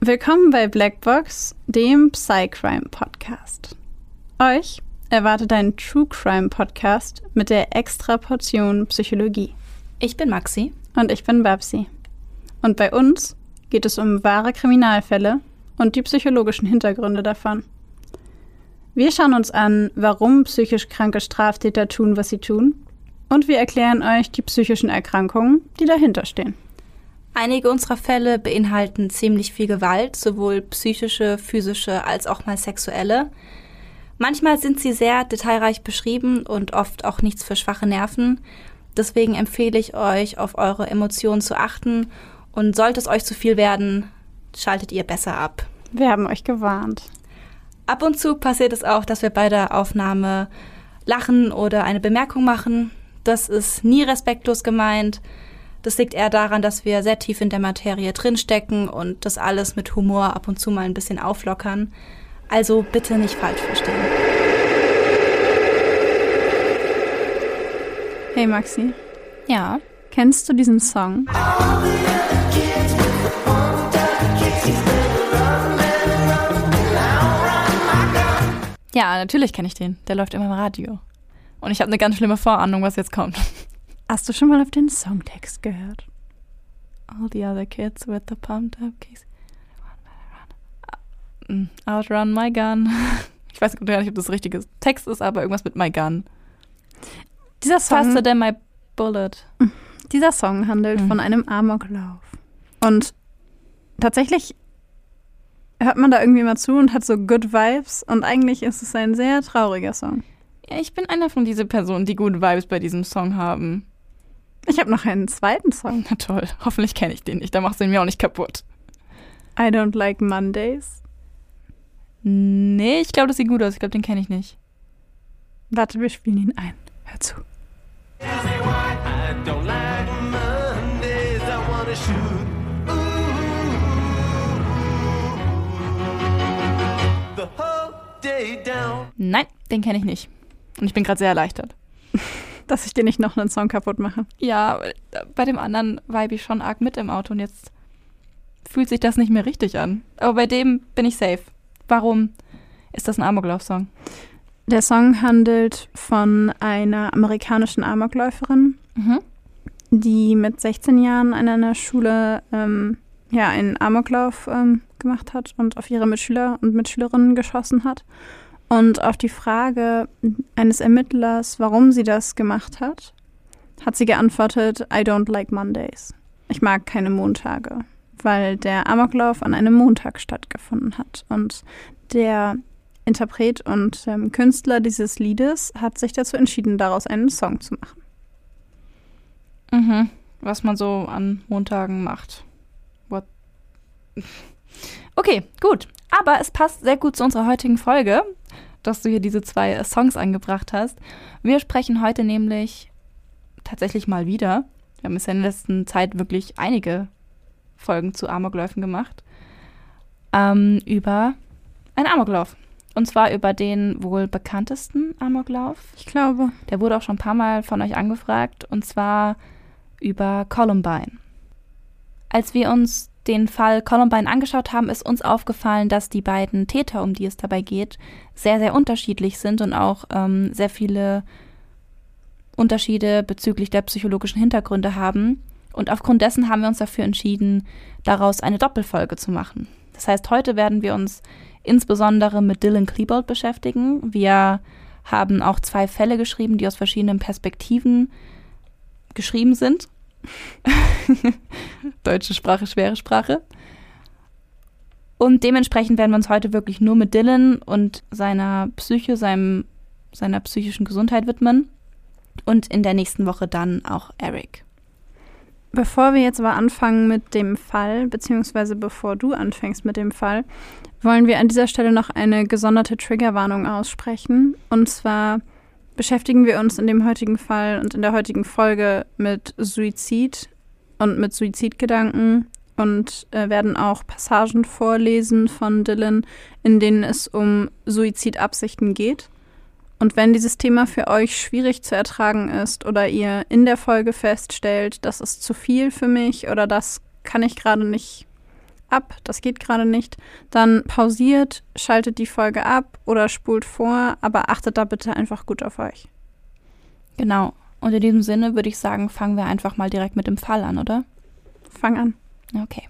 Willkommen bei Blackbox, dem Psycrime-Podcast. Euch erwartet ein True-Crime-Podcast mit der extra Portion Psychologie. Ich bin Maxi. Und ich bin Babsi. Und bei uns geht es um wahre Kriminalfälle und die psychologischen Hintergründe davon. Wir schauen uns an, warum psychisch kranke Straftäter tun, was sie tun. Und wir erklären euch die psychischen Erkrankungen, die dahinter stehen. Einige unserer Fälle beinhalten ziemlich viel Gewalt, sowohl psychische, physische als auch mal sexuelle. Manchmal sind sie sehr detailreich beschrieben und oft auch nichts für schwache Nerven. Deswegen empfehle ich euch, auf eure Emotionen zu achten. Und sollte es euch zu viel werden, schaltet ihr besser ab. Wir haben euch gewarnt. Ab und zu passiert es auch, dass wir bei der Aufnahme lachen oder eine Bemerkung machen. Das ist nie respektlos gemeint. Das liegt eher daran, dass wir sehr tief in der Materie drinstecken und das alles mit Humor ab und zu mal ein bisschen auflockern. Also bitte nicht falsch verstehen. Hey Maxi. Ja? Kennst du diesen Song? Ja, natürlich kenne ich den. Der läuft immer im Radio. Und ich habe eine ganz schlimme Vorahnung, was jetzt kommt. Hast du schon mal auf den Songtext gehört? All the other kids with the pumped up keys. Outrun my gun. Ich weiß gar nicht, ob das richtige Text ist, aber irgendwas mit my gun. Dieser Song, Faster than my bullet. Dieser Song handelt von einem Amoklauf. Und tatsächlich hört man da irgendwie mal zu und hat so good vibes. Und eigentlich ist es ein sehr trauriger Song. Ja, ich bin einer von diesen Personen, die gute Vibes bei diesem Song haben. Ich habe noch einen zweiten Song. Na toll, hoffentlich kenne ich den nicht. Da machst du ihn mir auch nicht kaputt. I don't like Mondays. Nee, ich glaube, das sieht gut aus. Ich glaube, den kenne ich nicht. Warte, wir spielen ihn ein. Hör zu. Nein, den kenne ich nicht. Und ich bin gerade sehr erleichtert. Dass ich dir nicht noch einen Song kaputt mache. Ja, bei dem anderen vibe ich schon arg mit im Auto und jetzt fühlt sich das nicht mehr richtig an. Aber bei dem bin ich safe. Warum ist das ein Amoklauf-Song? Der Song handelt von einer amerikanischen Amokläuferin, die mit 16 Jahren an einer Schule einen Amoklauf gemacht hat und auf ihre Mitschüler und Mitschülerinnen geschossen hat. Und auf die Frage eines Ermittlers, warum sie das gemacht hat, hat sie geantwortet, I don't like Mondays. Ich mag keine Montage, weil der Amoklauf an einem Montag stattgefunden hat. Und der Interpret und Künstler dieses Liedes hat sich dazu entschieden, daraus einen Song zu machen. Was man so an Montagen macht. What? Okay, gut. Aber es passt sehr gut zu unserer heutigen Folge, dass du hier diese 2 Songs angebracht hast. Wir sprechen heute nämlich tatsächlich mal wieder. Wir haben es ja in der letzten Zeit wirklich einige Folgen zu Amokläufen gemacht. Über einen Amoklauf. Und zwar über den wohl bekanntesten Amoklauf. Ich glaube. Der wurde auch schon ein paar Mal von euch angefragt. Und zwar über Columbine. Als wir uns den Fall Columbine angeschaut haben, ist uns aufgefallen, dass die beiden Täter, um die es dabei geht, sehr, sehr unterschiedlich sind und auch sehr viele Unterschiede bezüglich der psychologischen Hintergründe haben. Und aufgrund dessen haben wir uns dafür entschieden, daraus eine Doppelfolge zu machen. Das heißt, heute werden wir uns insbesondere mit Dylan Klebold beschäftigen. Wir haben auch 2 Fälle geschrieben, die aus verschiedenen Perspektiven geschrieben sind. Deutsche Sprache, schwere Sprache. Und dementsprechend werden wir uns heute wirklich nur mit Dylan und seiner Psyche, seiner psychischen Gesundheit widmen. Und in der nächsten Woche dann auch Eric. Bevor wir jetzt aber anfangen mit dem Fall, beziehungsweise bevor du anfängst mit dem Fall, wollen wir an dieser Stelle noch eine gesonderte Triggerwarnung aussprechen. Und zwar beschäftigen wir uns in dem heutigen Fall und in der heutigen Folge mit Suizid und mit Suizidgedanken und werden auch Passagen vorlesen von Dylan, in denen es um Suizidabsichten geht. Und wenn dieses Thema für euch schwierig zu ertragen ist oder ihr in der Folge feststellt, das ist zu viel für mich oder das kann ich gerade nicht ab, das geht gerade nicht, dann pausiert, schaltet die Folge ab oder spult vor, aber achtet da bitte einfach gut auf euch. Genau. Und in diesem Sinne würde ich sagen, fangen wir einfach mal direkt mit dem Fall an, oder? Fang an. Okay.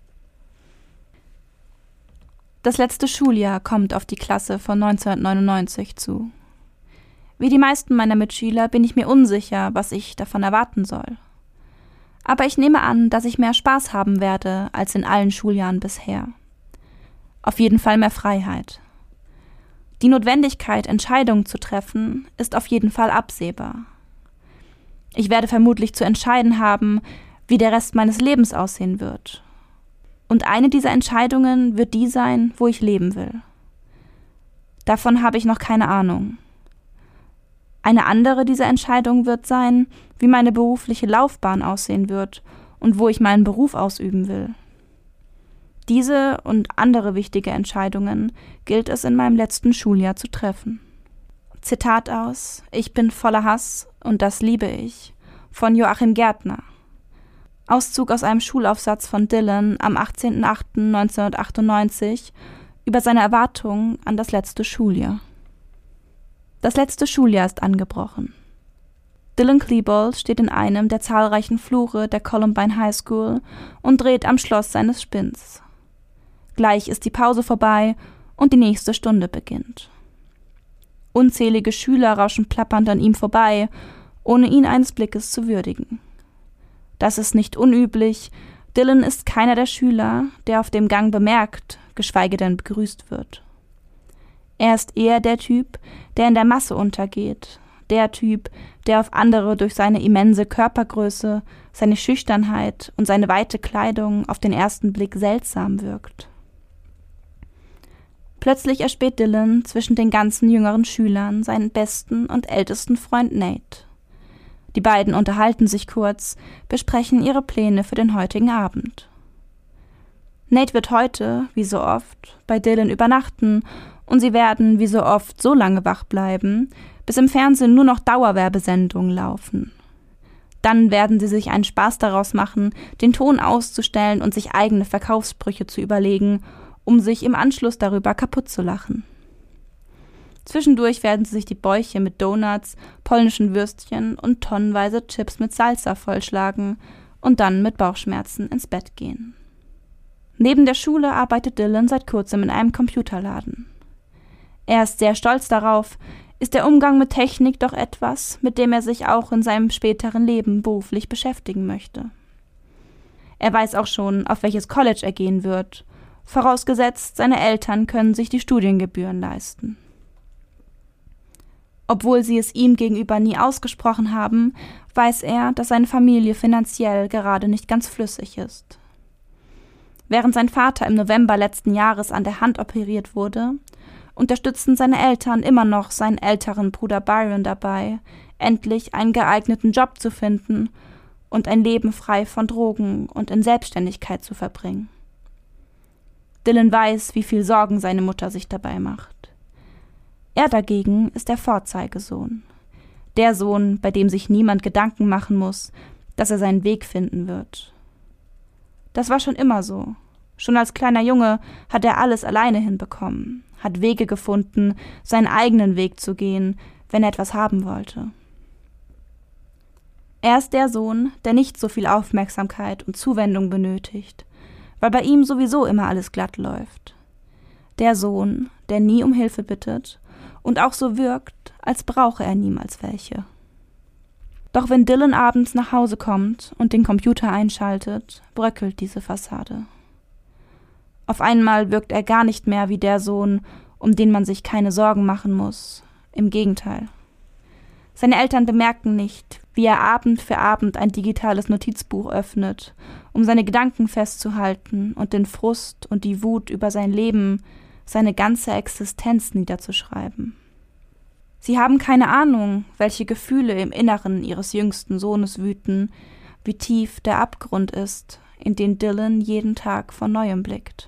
Das letzte Schuljahr kommt auf die Klasse von 1999 zu. Wie die meisten meiner Mitschüler bin ich mir unsicher, was ich davon erwarten soll. Aber ich nehme an, dass ich mehr Spaß haben werde als in allen Schuljahren bisher. Auf jeden Fall mehr Freiheit. Die Notwendigkeit, Entscheidungen zu treffen, ist auf jeden Fall absehbar. Ich werde vermutlich zu entscheiden haben, wie der Rest meines Lebens aussehen wird. Und eine dieser Entscheidungen wird die sein, wo ich leben will. Davon habe ich noch keine Ahnung. Eine andere dieser Entscheidungen wird sein, wie meine berufliche Laufbahn aussehen wird und wo ich meinen Beruf ausüben will. Diese und andere wichtige Entscheidungen gilt es in meinem letzten Schuljahr zu treffen. Zitat aus: Ich bin voller Hass und das liebe ich von Joachim Gärtner. Auszug aus einem Schulaufsatz von Dylan am 18.08.1998 über seine Erwartungen an das letzte Schuljahr. Das letzte Schuljahr ist angebrochen. Dylan Klebold steht in einem der zahlreichen Flure der Columbine High School und dreht am Schloss seines Spinns. Gleich ist die Pause vorbei und die nächste Stunde beginnt. Unzählige Schüler rauschen plappernd an ihm vorbei, ohne ihn eines Blickes zu würdigen. Das ist nicht unüblich. Dylan ist keiner der Schüler, der auf dem Gang bemerkt, geschweige denn begrüßt wird. Er ist eher der Typ, der in der Masse untergeht, der Typ, der auf andere durch seine immense Körpergröße, seine Schüchternheit und seine weite Kleidung auf den ersten Blick seltsam wirkt. Plötzlich erspäht Dylan zwischen den ganzen jüngeren Schülern seinen besten und ältesten Freund Nate. Die beiden unterhalten sich kurz, besprechen ihre Pläne für den heutigen Abend. Nate wird heute, wie so oft, bei Dylan übernachten und sie werden, wie so oft, so lange wach bleiben, bis im Fernsehen nur noch Dauerwerbesendungen laufen. Dann werden sie sich einen Spaß daraus machen, den Ton auszustellen und sich eigene Verkaufssprüche zu überlegen, um sich im Anschluss darüber kaputt zu lachen. Zwischendurch werden sie sich die Bäuche mit Donuts, polnischen Würstchen und tonnenweise Chips mit Salsa vollschlagen und dann mit Bauchschmerzen ins Bett gehen. Neben der Schule arbeitet Dylan seit kurzem in einem Computerladen. Er ist sehr stolz darauf, ist der Umgang mit Technik doch etwas, mit dem er sich auch in seinem späteren Leben beruflich beschäftigen möchte. Er weiß auch schon, auf welches College er gehen wird, vorausgesetzt, seine Eltern können sich die Studiengebühren leisten. Obwohl sie es ihm gegenüber nie ausgesprochen haben, weiß er, dass seine Familie finanziell gerade nicht ganz flüssig ist. Während sein Vater im November letzten Jahres an der Hand operiert wurde, unterstützten seine Eltern immer noch seinen älteren Bruder Byron dabei, endlich einen geeigneten Job zu finden und ein Leben frei von Drogen und in Selbstständigkeit zu verbringen. Dylan weiß, wie viel Sorgen seine Mutter sich dabei macht. Er dagegen ist der Vorzeigesohn. Der Sohn, bei dem sich niemand Gedanken machen muss, dass er seinen Weg finden wird. Das war schon immer so. Schon als kleiner Junge hat er alles alleine hinbekommen, hat Wege gefunden, seinen eigenen Weg zu gehen, wenn er etwas haben wollte. Er ist der Sohn, der nicht so viel Aufmerksamkeit und Zuwendung benötigt, weil bei ihm sowieso immer alles glatt läuft. Der Sohn, der nie um Hilfe bittet und auch so wirkt, als brauche er niemals welche. Doch wenn Dylan abends nach Hause kommt und den Computer einschaltet, bröckelt diese Fassade. Auf einmal wirkt er gar nicht mehr wie der Sohn, um den man sich keine Sorgen machen muss. Im Gegenteil. Seine Eltern bemerken nicht, wie er Abend für Abend ein digitales Notizbuch öffnet, um seine Gedanken festzuhalten und den Frust und die Wut über sein Leben, seine ganze Existenz niederzuschreiben. Sie haben keine Ahnung, welche Gefühle im Inneren ihres jüngsten Sohnes wüten, wie tief der Abgrund ist, in den Dylan jeden Tag von Neuem blickt.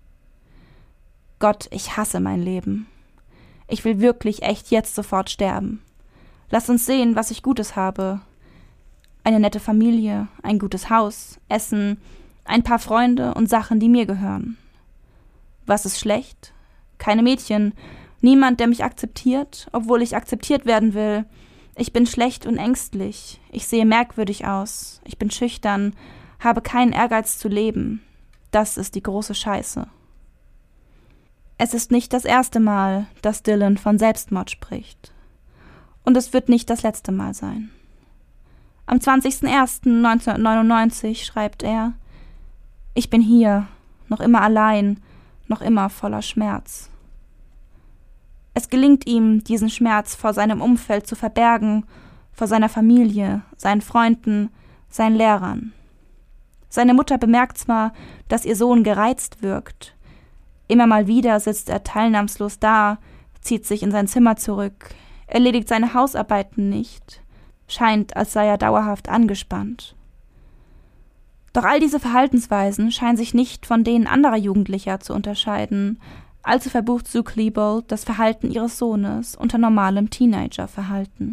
Gott, ich hasse mein Leben. Ich will wirklich echt jetzt sofort sterben. Lass uns sehen, was ich Gutes habe. Eine nette Familie, ein gutes Haus, Essen, Ein paar Freunde und Sachen, die mir gehören. Was ist schlecht? Keine Mädchen. Niemand, der mich akzeptiert, obwohl ich akzeptiert werden will. Ich bin schlecht und ängstlich. Ich sehe merkwürdig aus. Ich bin schüchtern, habe keinen Ehrgeiz zu leben. Das ist die große Scheiße. Es ist nicht das erste Mal, dass Dylan von Selbstmord spricht. Und es wird nicht das letzte Mal sein. Am 20.01.1999 schreibt er: Ich bin hier, noch immer allein, noch immer voller Schmerz. Es gelingt ihm, diesen Schmerz vor seinem Umfeld zu verbergen, vor seiner Familie, seinen Freunden, seinen Lehrern. Seine Mutter bemerkt zwar, dass ihr Sohn gereizt wirkt. Immer mal wieder sitzt er teilnahmslos da, zieht sich in sein Zimmer zurück, erledigt seine Hausarbeiten nicht, scheint, als sei er dauerhaft angespannt. Doch all diese Verhaltensweisen scheinen sich nicht von denen anderer Jugendlicher zu unterscheiden, also verbucht Sue Klebold das Verhalten ihres Sohnes unter normalem Teenagerverhalten.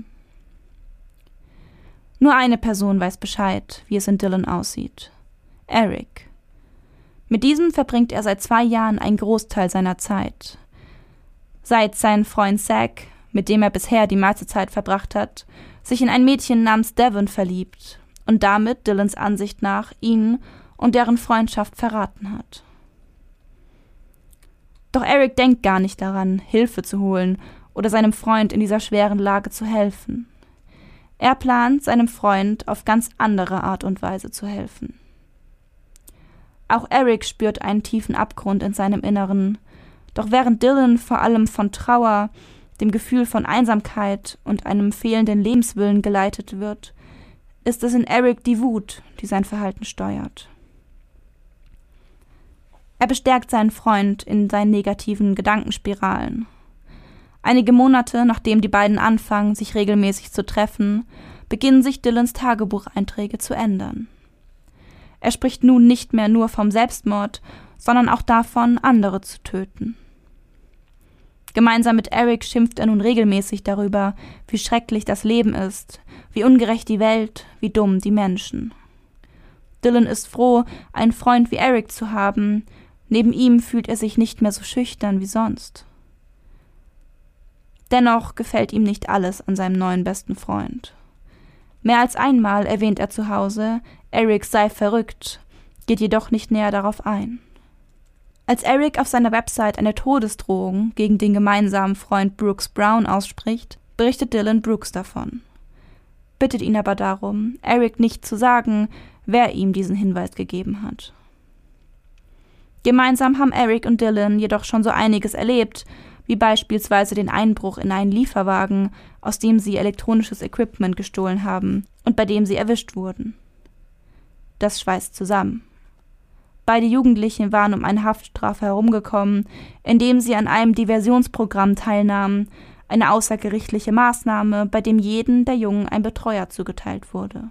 Nur eine Person weiß Bescheid, wie es in Dylan aussieht: Eric. Mit diesem verbringt er seit 2 Jahren einen Großteil seiner Zeit. Seit sein Freund Zach, mit dem er bisher die meiste Zeit verbracht hat, sich in ein Mädchen namens Devon verliebt und damit Dylans Ansicht nach ihn und deren Freundschaft verraten hat. Doch Eric denkt gar nicht daran, Hilfe zu holen oder seinem Freund in dieser schweren Lage zu helfen. Er plant, seinem Freund auf ganz andere Art und Weise zu helfen. Auch Eric spürt einen tiefen Abgrund in seinem Inneren, doch während Dylan vor allem von Trauer, dem Gefühl von Einsamkeit und einem fehlenden Lebenswillen geleitet wird, ist es in Eric die Wut, die sein Verhalten steuert. Er bestärkt seinen Freund in seinen negativen Gedankenspiralen. Einige Monate, nachdem die beiden anfangen, sich regelmäßig zu treffen, beginnen sich Dylans Tagebucheinträge zu ändern. Er spricht nun nicht mehr nur vom Selbstmord, sondern auch davon, andere zu töten. Gemeinsam mit Eric schimpft er nun regelmäßig darüber, wie schrecklich das Leben ist, wie ungerecht die Welt, wie dumm die Menschen. Dylan ist froh, einen Freund wie Eric zu haben. Neben ihm fühlt er sich nicht mehr so schüchtern wie sonst. Dennoch gefällt ihm nicht alles an seinem neuen besten Freund. Mehr als einmal erwähnt er zu Hause, Eric sei verrückt, geht jedoch nicht näher darauf ein. Als Eric auf seiner Website eine Todesdrohung gegen den gemeinsamen Freund Brooks Brown ausspricht, berichtet Dylan Brooks davon. Bittet ihn aber darum, Eric nicht zu sagen, wer ihm diesen Hinweis gegeben hat. Gemeinsam haben Eric und Dylan jedoch schon so einiges erlebt, wie beispielsweise den Einbruch in einen Lieferwagen, aus dem sie elektronisches Equipment gestohlen haben und bei dem sie erwischt wurden. Das schweißt zusammen. Beide Jugendlichen waren um eine Haftstrafe herumgekommen, indem sie an einem Diversionsprogramm teilnahmen, eine außergerichtliche Maßnahme, bei dem jedem der Jungen ein Betreuer zugeteilt wurde.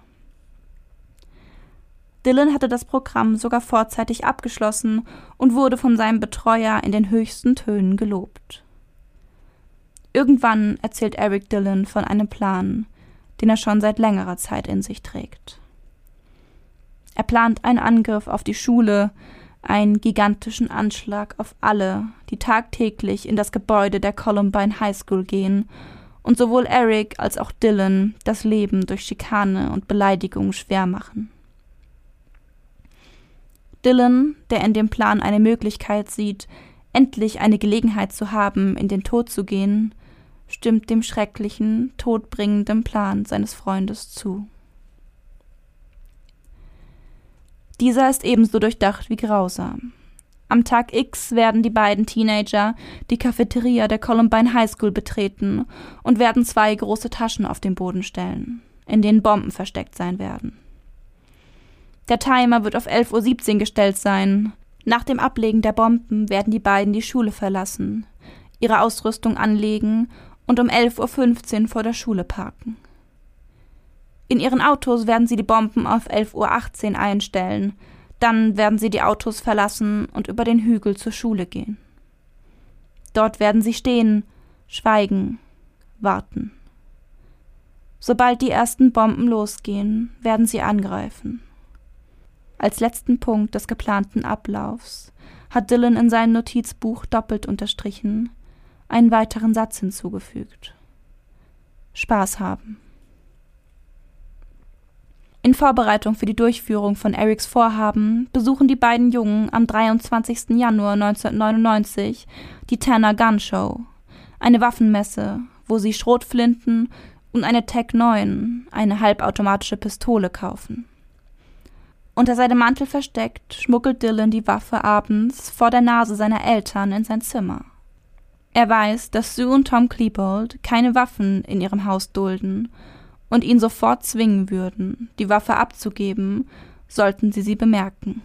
Dylan hatte das Programm sogar vorzeitig abgeschlossen und wurde von seinem Betreuer in den höchsten Tönen gelobt. Irgendwann erzählt Eric Dylan von einem Plan, den er schon seit längerer Zeit in sich trägt. Er plant einen Angriff auf die Schule, einen gigantischen Anschlag auf alle, die tagtäglich in das Gebäude der Columbine High School gehen und sowohl Eric als auch Dylan das Leben durch Schikane und Beleidigung schwer machen. Dylan, der in dem Plan eine Möglichkeit sieht, endlich eine Gelegenheit zu haben, in den Tod zu gehen, stimmt dem schrecklichen, todbringenden Plan seines Freundes zu. Dieser ist ebenso durchdacht wie grausam. Am Tag X werden die beiden Teenager die Cafeteria der Columbine High School betreten und werden 2 große Taschen auf den Boden stellen, in denen Bomben versteckt sein werden. Der Timer wird auf 11:17 Uhr gestellt sein. Nach dem Ablegen der Bomben werden die beiden die Schule verlassen, ihre Ausrüstung anlegen und um 11:15 Uhr vor der Schule parken. In ihren Autos werden sie die Bomben auf 11:18 Uhr einstellen. Dann werden sie die Autos verlassen und über den Hügel zur Schule gehen. Dort werden sie stehen, schweigen, warten. Sobald die ersten Bomben losgehen, werden sie angreifen. Als letzten Punkt des geplanten Ablaufs hat Dylan in seinem Notizbuch doppelt unterstrichen, einen weiteren Satz hinzugefügt. Spaß haben. In Vorbereitung für die Durchführung von Erics Vorhaben besuchen die beiden Jungen am 23. Januar 1999 die Tanner Gun Show, eine Waffenmesse, wo sie Schrotflinten und eine TAC-9, eine halbautomatische Pistole, kaufen. Unter seinem Mantel versteckt, schmuggelt Dylan die Waffe abends vor der Nase seiner Eltern in sein Zimmer. Er weiß, dass Sue und Tom Klebold keine Waffen in ihrem Haus dulden und ihn sofort zwingen würden, die Waffe abzugeben, sollten sie bemerken.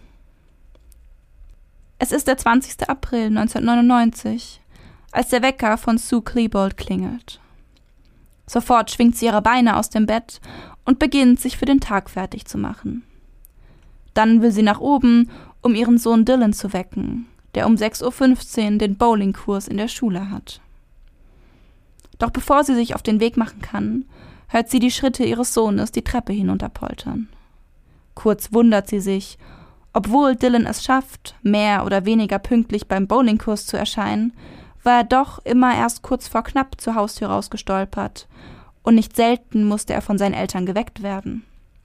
Es ist der 20. April 1999, als der Wecker von Sue Klebold klingelt. Sofort schwingt sie ihre Beine aus dem Bett und beginnt, sich für den Tag fertig zu machen. Dann will sie nach oben, um ihren Sohn Dylan zu wecken, der um 6:15 Uhr den Bowlingkurs in der Schule hat. Doch bevor sie sich auf den Weg machen kann, hört sie die Schritte ihres Sohnes die Treppe hinunterpoltern. Kurz wundert sie sich, obwohl Dylan es schafft, mehr oder weniger pünktlich beim Bowlingkurs zu erscheinen, war er doch immer erst kurz vor knapp zur Haustür rausgestolpert und nicht selten musste er von seinen Eltern geweckt werden.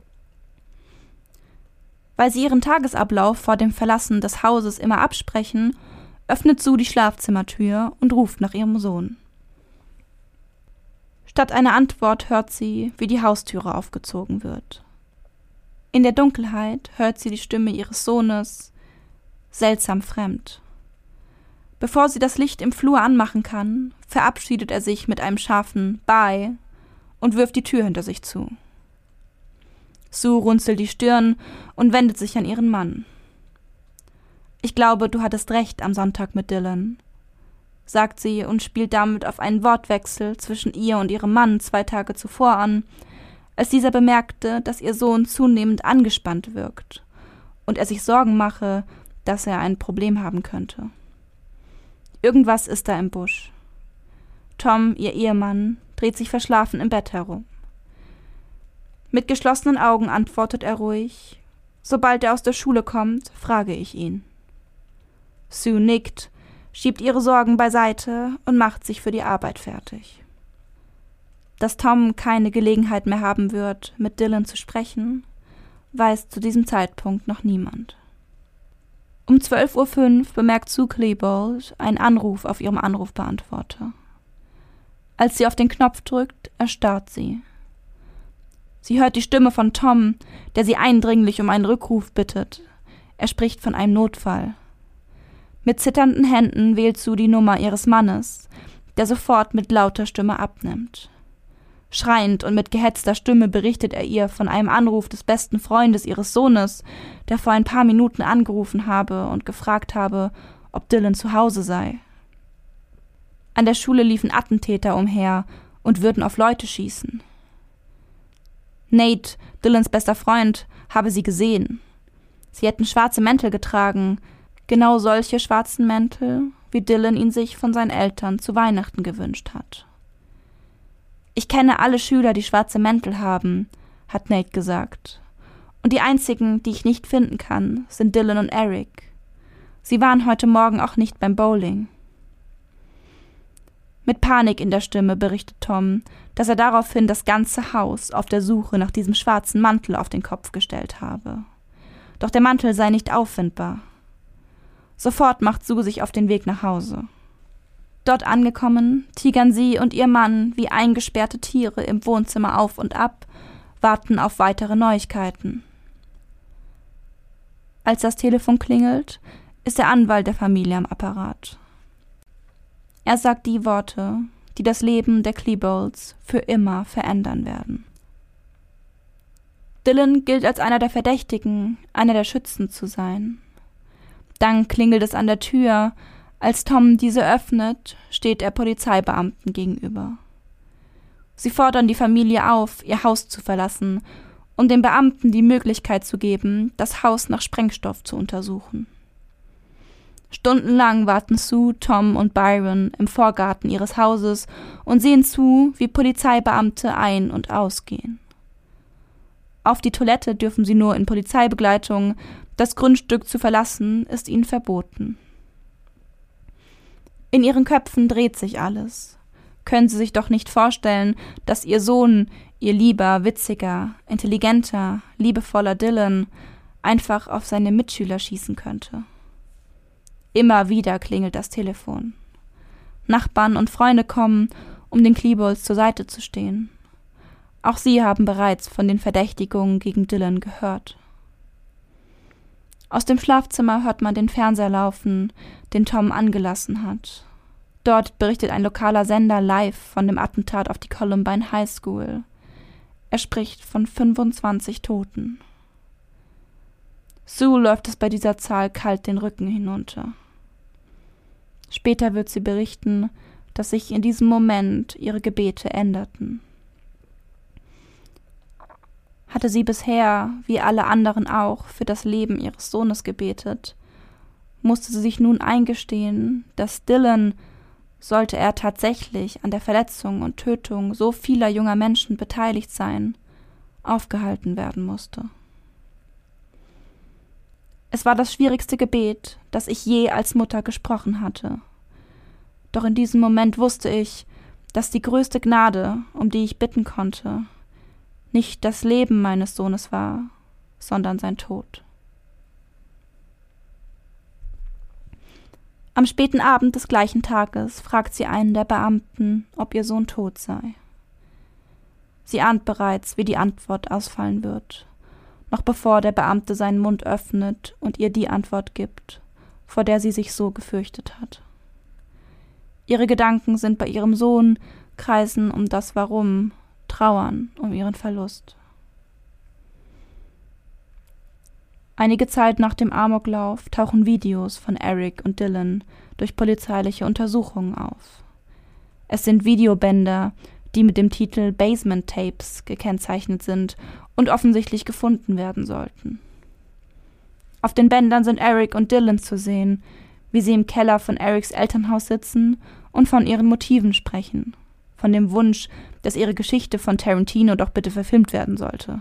Weil sie ihren Tagesablauf vor dem Verlassen des Hauses immer absprechen, öffnet Sue die Schlafzimmertür und ruft nach ihrem Sohn. Statt einer Antwort hört sie, wie die Haustüre aufgezogen wird. In der Dunkelheit hört sie die Stimme ihres Sohnes, seltsam fremd. Bevor sie das Licht im Flur anmachen kann, verabschiedet er sich mit einem scharfen Bye und wirft die Tür hinter sich zu. Sue runzelt die Stirn und wendet sich an ihren Mann. »Ich glaube, du hattest recht am Sonntag mit Dylan«, sagt sie und spielt damit auf einen Wortwechsel zwischen ihr und ihrem Mann 2 Tage zuvor an, als dieser bemerkte, dass ihr Sohn zunehmend angespannt wirkt und er sich Sorgen mache, dass er ein Problem haben könnte. Irgendwas ist da im Busch. Tom, ihr Ehemann, dreht sich verschlafen im Bett herum. Mit geschlossenen Augen antwortet er ruhig. Sobald er aus der Schule kommt, frage ich ihn. Sue nickt, schiebt ihre Sorgen beiseite und macht sich für die Arbeit fertig. Dass Tom keine Gelegenheit mehr haben wird, mit Dylan zu sprechen, weiß zu diesem Zeitpunkt noch niemand. Um 12:05 Uhr bemerkt Sue Klebold einen Anruf auf ihrem Anrufbeantworter. Als sie auf den Knopf drückt, erstarrt sie. Sie hört die Stimme von Tom, der sie eindringlich um einen Rückruf bittet. Er spricht von einem Notfall. Mit zitternden Händen wählt Sue die Nummer ihres Mannes, der sofort mit lauter Stimme abnimmt. Schreiend und mit gehetzter Stimme berichtet er ihr von einem Anruf des besten Freundes ihres Sohnes, der vor ein paar Minuten angerufen habe und gefragt habe, ob Dylan zu Hause sei. An der Schule liefen Attentäter umher und würden auf Leute schießen. Nate, Dylans bester Freund, habe sie gesehen. Sie hätten schwarze Mäntel getragen, genau solche schwarzen Mäntel, wie Dylan ihn sich von seinen Eltern zu Weihnachten gewünscht hat. Ich kenne alle Schüler, die schwarze Mäntel haben, hat Nate gesagt. Und die einzigen, die ich nicht finden kann, sind Dylan und Eric. Sie waren heute Morgen auch nicht beim Bowling. Mit Panik in der Stimme berichtet Tom, dass er daraufhin das ganze Haus auf der Suche nach diesem schwarzen Mantel auf den Kopf gestellt habe. Doch der Mantel sei nicht auffindbar. Sofort macht Sue sich auf den Weg nach Hause. Dort angekommen, tigern sie und ihr Mann wie eingesperrte Tiere im Wohnzimmer auf und ab, warten auf weitere Neuigkeiten. Als das Telefon klingelt, ist der Anwalt der Familie am Apparat. Er sagt die Worte, die das Leben der Klebolds für immer verändern werden. Dylan gilt als einer der Verdächtigen, einer der Schützen zu sein. Dann klingelt es an der Tür. Als Tom diese öffnet, steht er Polizeibeamten gegenüber. Sie fordern die Familie auf, ihr Haus zu verlassen, um den Beamten die Möglichkeit zu geben, das Haus nach Sprengstoff zu untersuchen. Stundenlang warten Sue, Tom und Byron im Vorgarten ihres Hauses und sehen zu, wie Polizeibeamte ein- und ausgehen. Auf die Toilette dürfen sie nur in Polizeibegleitung, Das Grundstück zu verlassen ist ihnen verboten. In ihren Köpfen dreht sich alles. Können sie sich doch nicht vorstellen, dass ihr Sohn, ihr lieber, witziger, intelligenter, liebevoller Dylan einfach auf seine Mitschüler schießen könnte. Immer wieder klingelt das Telefon. Nachbarn und Freunde kommen, um den Klebold zur Seite zu stehen. Auch sie haben bereits von den Verdächtigungen gegen Dylan gehört. Aus dem Schlafzimmer hört man den Fernseher laufen, den Tom angelassen hat. Dort berichtet ein lokaler Sender live von dem Attentat auf die Columbine High School. Er spricht von 25 Toten. Sue läuft es bei dieser Zahl kalt den Rücken hinunter. Später wird sie berichten, dass sich in diesem Moment ihre Gebete änderten. Hatte sie bisher, wie alle anderen auch, für das Leben ihres Sohnes gebetet, musste sie sich nun eingestehen, dass Dylan, sollte er tatsächlich an der Verletzung und Tötung so vieler junger Menschen beteiligt sein, aufgehalten werden musste. Es war das schwierigste Gebet, das ich je als Mutter gesprochen hatte. Doch in diesem Moment wusste ich, dass die größte Gnade, um die ich bitten konnte, nicht das Leben meines Sohnes war, sondern sein Tod. Am späten Abend des gleichen Tages fragt sie einen der Beamten, ob ihr Sohn tot sei. Sie ahnt bereits, wie die Antwort ausfallen wird, noch bevor der Beamte seinen Mund öffnet und ihr die Antwort gibt, vor der sie sich so gefürchtet hat. Ihre Gedanken sind bei ihrem Sohn, kreisen um das Warum, trauern um ihren Verlust. Einige Zeit nach dem Amoklauf tauchen Videos von Eric und Dylan durch polizeiliche Untersuchungen auf. Es sind Videobänder, die mit dem Titel Basement Tapes gekennzeichnet sind und offensichtlich gefunden werden sollten. Auf den Bändern sind Eric und Dylan zu sehen, wie sie im Keller von Erics Elternhaus sitzen und von ihren Motiven sprechen, von dem Wunsch, dass ihre Geschichte von Tarantino doch bitte verfilmt werden sollte.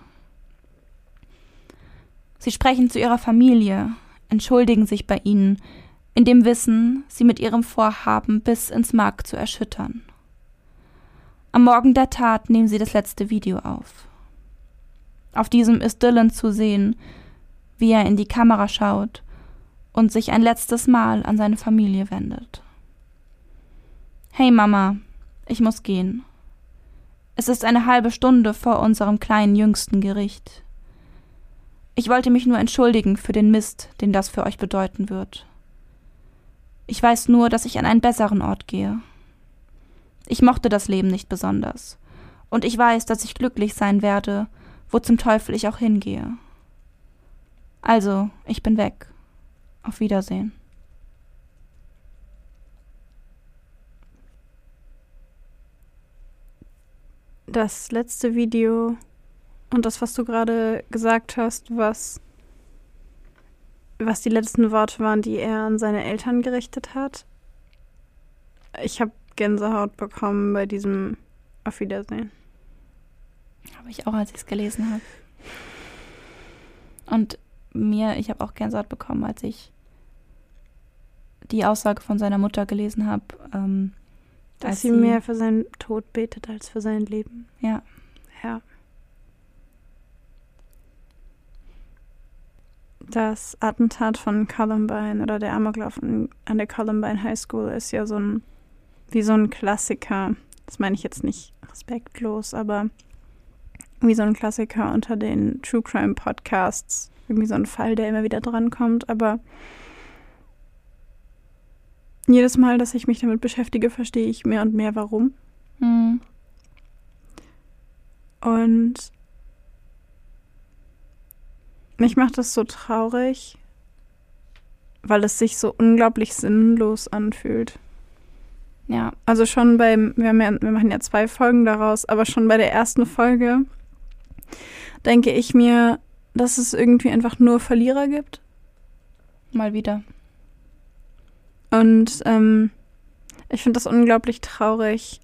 Sie sprechen zu ihrer Familie, entschuldigen sich bei ihnen, in dem Wissen, sie mit ihrem Vorhaben bis ins Mark zu erschüttern. Am Morgen der Tat nehmen sie das letzte Video auf. Auf diesem ist Dylan zu sehen, wie er in die Kamera schaut und sich ein letztes Mal an seine Familie wendet. »Hey Mama, ich muss gehen. Es ist eine halbe Stunde vor unserem kleinen jüngsten Gericht. Ich wollte mich nur entschuldigen für den Mist, den das für euch bedeuten wird. Ich weiß nur, dass ich an einen besseren Ort gehe. Ich mochte das Leben nicht besonders. Und ich weiß, dass ich glücklich sein werde, wo zum Teufel ich auch hingehe. Also, ich bin weg. Auf Wiedersehen.« Das letzte Video und das, was du gerade gesagt hast, was die letzten Worte waren, die er an seine Eltern gerichtet hat. Ich habe Gänsehaut bekommen bei diesem Auf Wiedersehen. Habe ich auch, als ich es gelesen habe. Und ich habe auch Gänsehaut bekommen, als ich die Aussage von seiner Mutter gelesen habe. Dass sie mehr für seinen Tod betet als für sein Leben. Ja. Ja. Das Attentat von Columbine oder der Amoklauf an der Columbine High School ist ja wie so ein Klassiker. Das meine ich jetzt nicht respektlos, aber wie so ein Klassiker unter den True Crime Podcasts. Irgendwie so ein Fall, der immer wieder drankommt, aber jedes Mal, dass ich mich damit beschäftige, verstehe ich mehr und mehr, warum. Mhm. Und mich macht das so traurig, weil es sich so unglaublich sinnlos anfühlt. Ja. Also schon wir machen ja 2 Folgen daraus, aber schon bei der ersten Folge denke ich mir, dass es irgendwie einfach nur Verlierer gibt. Mal wieder. Und ich finde das unglaublich traurig,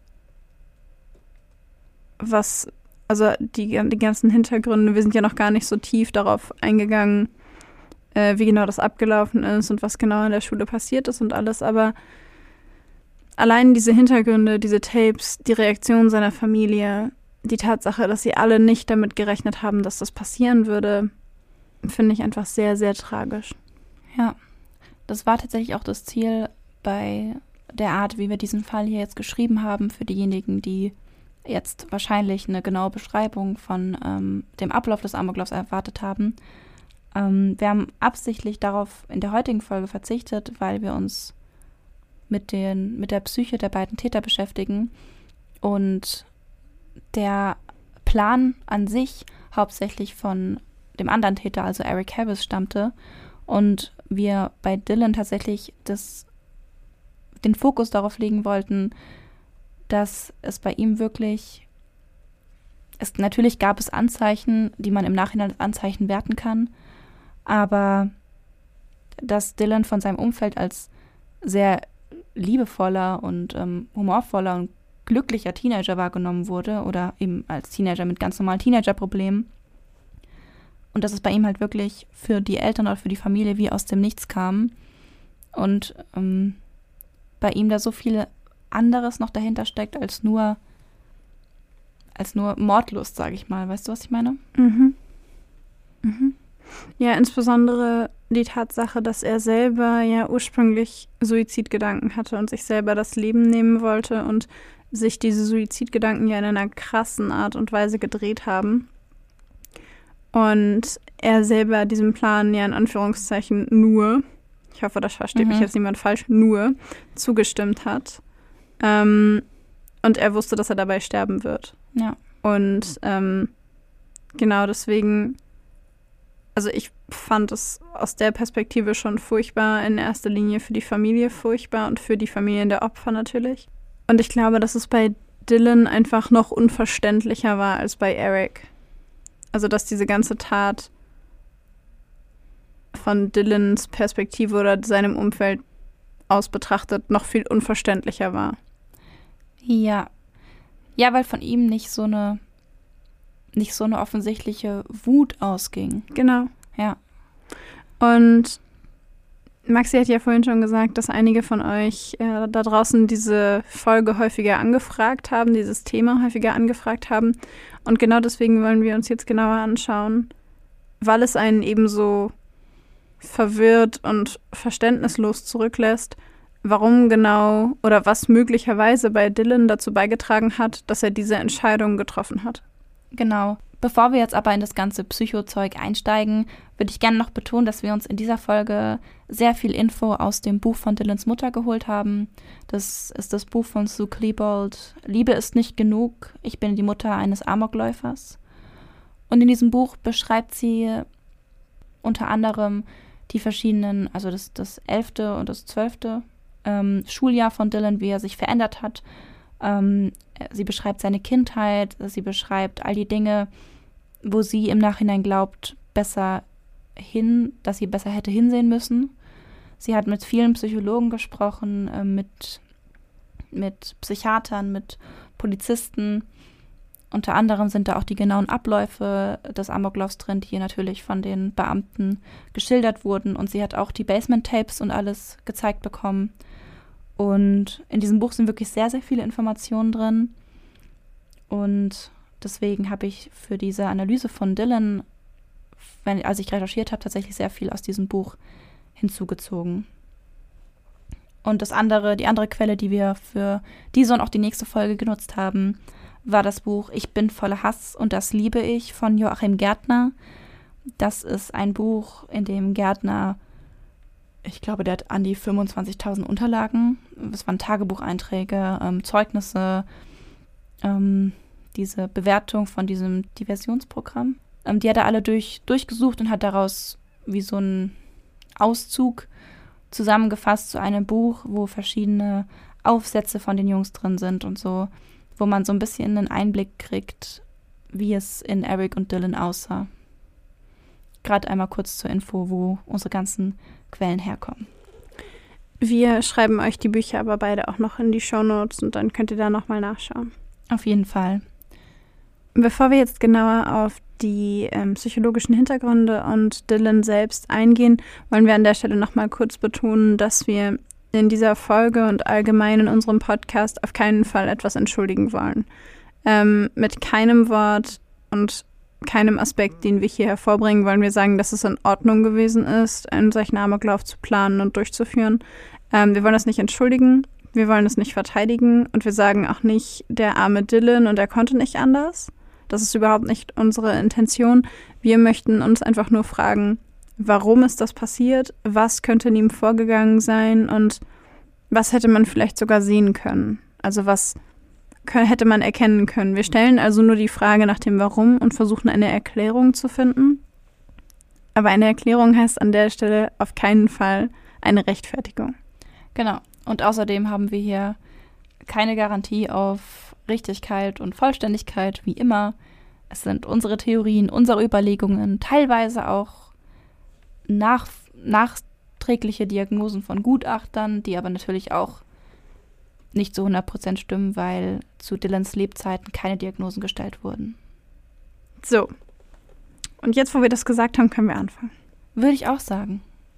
also die ganzen Hintergründe, wir sind ja noch gar nicht so tief darauf eingegangen, wie genau das abgelaufen ist und was genau in der Schule passiert ist und alles. Aber allein diese Hintergründe, diese Tapes, die Reaktion seiner Familie, die Tatsache, dass sie alle nicht damit gerechnet haben, dass das passieren würde, finde ich einfach sehr, sehr tragisch. Ja, das war tatsächlich auch das Ziel bei der Art, wie wir diesen Fall hier jetzt geschrieben haben, für diejenigen, die jetzt wahrscheinlich eine genaue Beschreibung von dem Ablauf des Amoklaufs erwartet haben. Wir haben absichtlich darauf in der heutigen Folge verzichtet, weil wir uns mit der Psyche der beiden Täter beschäftigen und der Plan an sich hauptsächlich von dem anderen Täter, also Eric Harris, stammte und wir bei Dylan tatsächlich den Fokus darauf legen wollten, dass es bei ihm wirklich, natürlich gab es Anzeichen, die man im Nachhinein als Anzeichen werten kann, aber dass Dylan von seinem Umfeld als sehr liebevoller und humorvoller und glücklicher Teenager wahrgenommen wurde oder eben als Teenager mit ganz normalen Teenager-Problemen. Und dass es bei ihm halt wirklich für die Eltern oder für die Familie wie aus dem Nichts kam. Und bei ihm da so viel anderes noch dahinter steckt als nur Mordlust, sage ich mal. Weißt du, was ich meine? Mhm. Mhm. Ja, insbesondere die Tatsache, dass er selber ja ursprünglich Suizidgedanken hatte und sich selber das Leben nehmen wollte und sich diese Suizidgedanken ja in einer krassen Art und Weise gedreht haben. Und er selber diesem Plan ja in Anführungszeichen nur, ich hoffe, das versteht mich jetzt niemand falsch, nur zugestimmt hat. Und er wusste, dass er dabei sterben wird. Ja. Und genau deswegen, also ich fand es aus der Perspektive schon furchtbar, in erster Linie für die Familie furchtbar und für die Familien der Opfer natürlich. Und ich glaube, dass es bei Dylan einfach noch unverständlicher war als bei Eric. Also dass diese ganze Tat von Dylans Perspektive oder seinem Umfeld aus betrachtet noch viel unverständlicher war. Ja. Ja, weil von ihm nicht so eine offensichtliche Wut ausging. Genau. Ja. Und Maxi hat ja vorhin schon gesagt, dass einige von euch da draußen diese Folge häufiger angefragt haben, dieses Thema häufiger angefragt haben. Und genau deswegen wollen wir uns jetzt genauer anschauen, weil es einen ebenso verwirrt und verständnislos zurücklässt, warum genau oder was möglicherweise bei Dylan dazu beigetragen hat, dass er diese Entscheidung getroffen hat. Genau. Bevor wir jetzt aber in das ganze Psychozeug einsteigen, würde ich gerne noch betonen, dass wir uns in dieser Folge sehr viel Info aus dem Buch von Dylans Mutter geholt haben. Das ist das Buch von Sue Klebold, Liebe ist nicht genug, ich bin die Mutter eines Amokläufers. Und in diesem Buch beschreibt sie unter anderem die verschiedenen, also das 11. und das 12. Schuljahr von Dylan, wie er sich verändert hat. Sie beschreibt seine Kindheit, sie beschreibt all die Dinge, wo sie im Nachhinein glaubt, dass sie besser hätte hinsehen müssen. Sie hat mit vielen Psychologen gesprochen, mit Psychiatern, mit Polizisten. Unter anderem sind da auch die genauen Abläufe des Amoklaufs drin, die hier natürlich von den Beamten geschildert wurden. Und sie hat auch die Basement-Tapes und alles gezeigt bekommen. Und in diesem Buch sind wirklich sehr, sehr viele Informationen drin. Und deswegen habe ich für diese Analyse von Dylan, als ich recherchiert habe, tatsächlich sehr viel aus diesem Buch hinzugezogen. Und die andere Quelle, die wir für diese und auch die nächste Folge genutzt haben, war das Buch Ich bin voller Hass und das liebe ich von Joachim Gärtner. Das ist ein Buch, in dem Gärtner, ich glaube, der hat an die 25.000 Unterlagen. Es waren Tagebucheinträge, Zeugnisse, diese Bewertung von diesem Diversionsprogramm. Die hat er alle durchgesucht und hat daraus wie so einen Auszug zusammengefasst zu einem Buch, wo verschiedene Aufsätze von den Jungs drin sind und so, wo man so ein bisschen einen Einblick kriegt, wie es in Eric und Dylan aussah. Gerade einmal kurz zur Info, wo unsere ganzen Quellen herkommen. Wir schreiben euch die Bücher aber beide auch noch in die Shownotes und dann könnt ihr da nochmal nachschauen. Auf jeden Fall. Bevor wir jetzt genauer auf die psychologischen Hintergründe und Dylan selbst eingehen, wollen wir an der Stelle nochmal kurz betonen, dass wir in dieser Folge und allgemein in unserem Podcast auf keinen Fall etwas entschuldigen wollen. Mit keinem Wort und keinem Aspekt, den wir hier hervorbringen, wollen wir sagen, dass es in Ordnung gewesen ist, einen solchen Amoklauf zu planen und durchzuführen. Wir wollen das nicht entschuldigen, wir wollen es nicht verteidigen und wir sagen auch nicht, der arme Dylan und er konnte nicht anders. Das ist überhaupt nicht unsere Intention. Wir möchten uns einfach nur fragen, warum ist das passiert, was könnte in ihm vorgegangen sein und was hätte man vielleicht sogar sehen können. Also was hätte man erkennen können. Wir stellen also nur die Frage nach dem Warum und versuchen eine Erklärung zu finden. Aber eine Erklärung heißt an der Stelle auf keinen Fall eine Rechtfertigung. Genau. Und außerdem haben wir hier keine Garantie auf Richtigkeit und Vollständigkeit, wie immer. Es sind unsere Theorien, unsere Überlegungen, teilweise auch nachträgliche Diagnosen von Gutachtern, die aber natürlich auch nicht zu 100% stimmen, weil zu Dylans Lebzeiten keine Diagnosen gestellt wurden. So. Und jetzt, wo wir das gesagt haben, können wir anfangen. Würde ich auch sagen.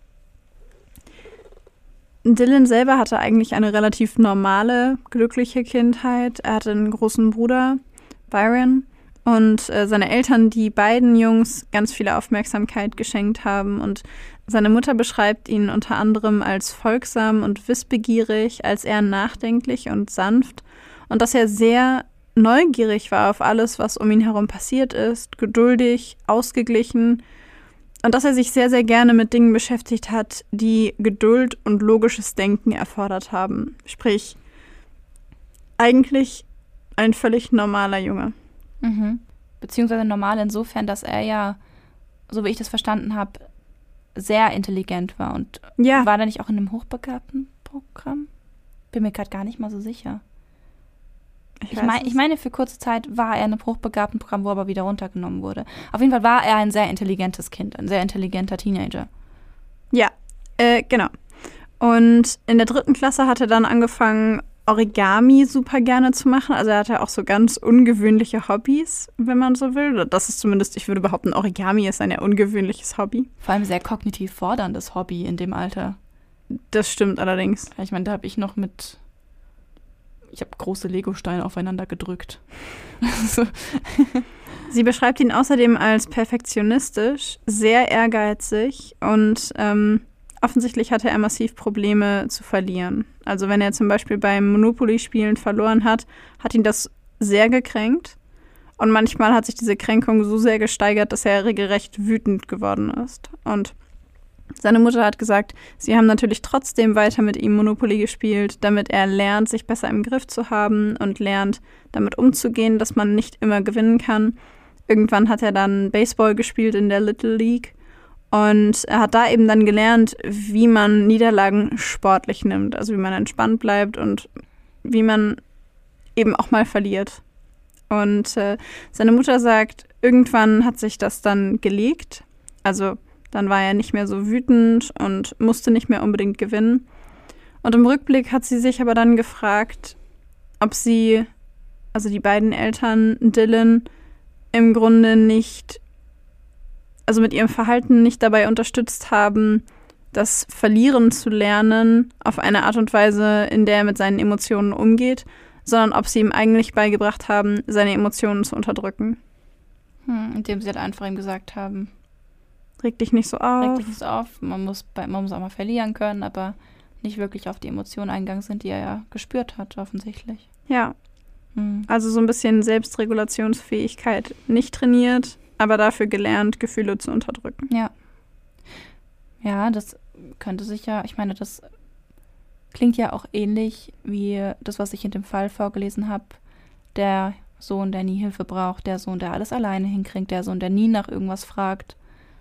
Dylan selber hatte eigentlich eine relativ normale, glückliche Kindheit. Er hatte einen großen Bruder, Byron, und seine Eltern, die beiden Jungs ganz viel Aufmerksamkeit geschenkt haben. Und seine Mutter beschreibt ihn unter anderem als folgsam und wissbegierig, als eher nachdenklich und sanft. Und dass er sehr neugierig war auf alles, was um ihn herum passiert ist, geduldig, ausgeglichen. Und dass er sich sehr, sehr gerne mit Dingen beschäftigt hat, die Geduld und logisches Denken erfordert haben. Sprich, eigentlich ein völlig normaler Junge. Mhm. Beziehungsweise normal insofern, dass er ja, so wie ich das verstanden habe, sehr intelligent war. Und war er nicht auch in einem Hochbegabtenprogramm? Bin mir gerade gar nicht mal so sicher. Ich meine, für kurze Zeit war er in einem Hochbegabtenprogramm, wo aber wieder runtergenommen wurde. Auf jeden Fall war er ein sehr intelligentes Kind, ein sehr intelligenter Teenager. Ja, genau. Und in der 3. Klasse hat er dann angefangen, Origami super gerne zu machen. Also er hatte auch so ganz ungewöhnliche Hobbys, wenn man so will. Das ist zumindest, ich würde behaupten, Origami ist ein eher ungewöhnliches Hobby. Vor allem sehr kognitiv forderndes Hobby in dem Alter. Das stimmt allerdings. Ich meine, da habe ich noch ich habe große Legosteine aufeinander gedrückt. Sie beschreibt ihn außerdem als perfektionistisch, sehr ehrgeizig und offensichtlich hatte er massiv Probleme zu verlieren. Also wenn er zum Beispiel beim Monopoly-Spielen verloren hat ihn das sehr gekränkt. Und manchmal hat sich diese Kränkung so sehr gesteigert, dass er regelrecht wütend geworden ist. Und seine Mutter hat gesagt, sie haben natürlich trotzdem weiter mit ihm Monopoly gespielt, damit er lernt, sich besser im Griff zu haben und lernt, damit umzugehen, dass man nicht immer gewinnen kann. Irgendwann hat er dann Baseball gespielt in der Little League und er hat da eben dann gelernt, wie man Niederlagen sportlich nimmt, also wie man entspannt bleibt und wie man eben auch mal verliert. Und seine Mutter sagt, irgendwann hat sich das dann gelegt, also dann war er nicht mehr so wütend und musste nicht mehr unbedingt gewinnen. Und im Rückblick hat sie sich aber dann gefragt, ob sie, also die beiden Eltern, Dylan, im Grunde nicht, also mit ihrem Verhalten nicht dabei unterstützt haben, das Verlieren zu lernen auf eine Art und Weise, in der er mit seinen Emotionen umgeht, sondern ob sie ihm eigentlich beigebracht haben, seine Emotionen zu unterdrücken. Indem sie halt einfach ihm gesagt haben, reg dich nicht so auf. Reg dich nicht so auf. Man muss auch mal verlieren können, aber nicht wirklich auf die Emotionen eingegangen sind, die er ja gespürt hat, offensichtlich. Ja. Also so ein bisschen Selbstregulationsfähigkeit nicht trainiert, aber dafür gelernt, Gefühle zu unterdrücken. Ja. Ja, das könnte sich ja, ich meine, das klingt ja auch ähnlich wie das, was ich in dem Fall vorgelesen habe. Der Sohn, der nie Hilfe braucht, der Sohn, der alles alleine hinkriegt, der Sohn, der nie nach irgendwas fragt.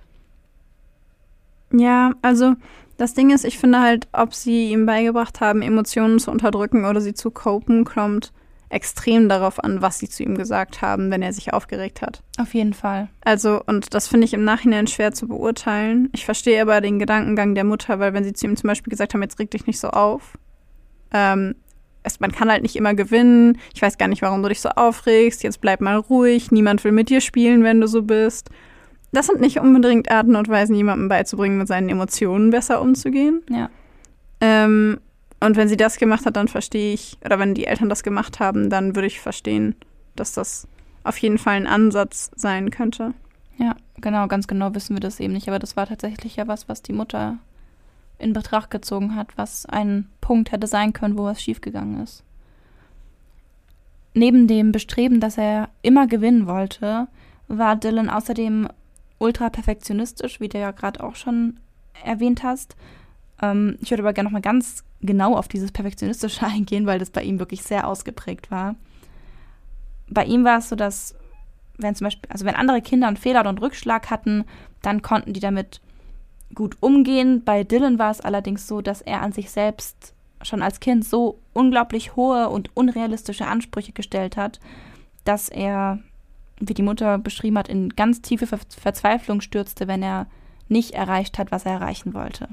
Ja, also das Ding ist, ich finde halt, ob sie ihm beigebracht haben, Emotionen zu unterdrücken oder sie zu copen, kommt extrem darauf an, was sie zu ihm gesagt haben, wenn er sich aufgeregt hat. Auf jeden Fall. Also, und das finde ich im Nachhinein schwer zu beurteilen. Ich verstehe aber den Gedankengang der Mutter, weil wenn sie zu ihm zum Beispiel gesagt haben, jetzt reg dich nicht so auf, man kann halt nicht immer gewinnen. Ich weiß gar nicht, warum du dich so aufregst. Jetzt bleib mal ruhig. Niemand will mit dir spielen, wenn du so bist. Das sind nicht unbedingt Arten und Weisen, jemandem beizubringen, mit seinen Emotionen besser umzugehen. Ja. Und wenn sie das gemacht hat, dann verstehe ich, oder wenn die Eltern das gemacht haben, dann würde ich verstehen, dass das auf jeden Fall ein Ansatz sein könnte. Ja, genau, ganz genau wissen wir das eben nicht. Aber das war tatsächlich ja was die Mutter in Betracht gezogen hat, was ein Punkt hätte sein können, wo was schiefgegangen ist. Neben dem Bestreben, dass er immer gewinnen wollte, war Dylan außerdem ultra perfektionistisch, wie du ja gerade auch schon erwähnt hast. Ich würde aber gerne noch mal ganz genau auf dieses Perfektionistische eingehen, weil das bei ihm wirklich sehr ausgeprägt war. Bei ihm war es so, dass wenn andere Kinder einen Fehler oder einen Rückschlag hatten, dann konnten die damit gut umgehen. Bei Dylan war es allerdings so, dass er an sich selbst schon als Kind so unglaublich hohe und unrealistische Ansprüche gestellt hat, dass er, wie die Mutter beschrieben hat, in ganz tiefe Verzweiflung stürzte, wenn er nicht erreicht hat, was er erreichen wollte.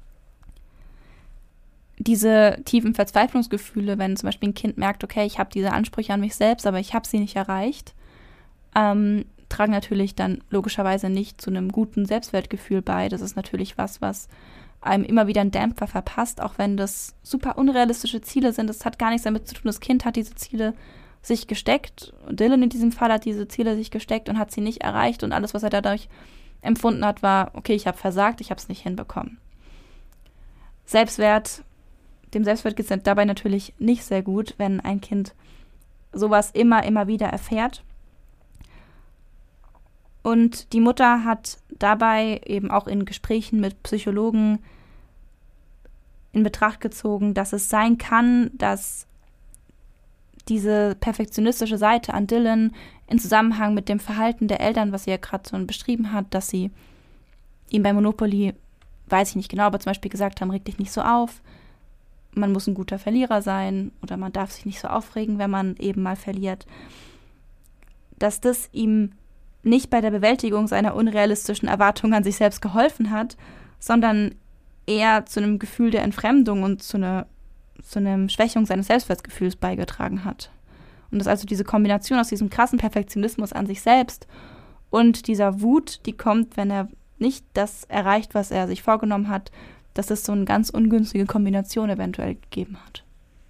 Diese tiefen Verzweiflungsgefühle, wenn zum Beispiel ein Kind merkt, okay, ich habe diese Ansprüche an mich selbst, aber ich habe sie nicht erreicht, tragen natürlich dann logischerweise nicht zu einem guten Selbstwertgefühl bei. Das ist natürlich was einem immer wieder einen Dämpfer verpasst, auch wenn das super unrealistische Ziele sind. Das hat gar nichts damit zu tun. Das Kind hat diese Ziele sich gesteckt. Dylan in diesem Fall hat diese Ziele sich gesteckt und hat sie nicht erreicht. Und alles, was er dadurch empfunden hat, war, okay, ich habe versagt, ich habe es nicht hinbekommen. Dem Selbstwert geht es dabei natürlich nicht sehr gut, wenn ein Kind sowas immer wieder erfährt. Und die Mutter hat dabei eben auch in Gesprächen mit Psychologen in Betracht gezogen, dass es sein kann, dass diese perfektionistische Seite an Dylan in Zusammenhang mit dem Verhalten der Eltern, was sie ja gerade so beschrieben hat, dass sie ihm bei Monopoly, weiß ich nicht genau, aber zum Beispiel gesagt haben, reg dich nicht so auf, man muss ein guter Verlierer sein oder man darf sich nicht so aufregen, wenn man eben mal verliert, dass das ihm nicht bei der Bewältigung seiner unrealistischen Erwartungen an sich selbst geholfen hat, sondern eher zu einem Gefühl der Entfremdung und zu einer Schwächung seines Selbstwertgefühls beigetragen hat. Und dass also diese Kombination aus diesem krassen Perfektionismus an sich selbst und dieser Wut, die kommt, wenn er nicht das erreicht, was er sich vorgenommen hat, dass es so eine ganz ungünstige Kombination eventuell gegeben hat.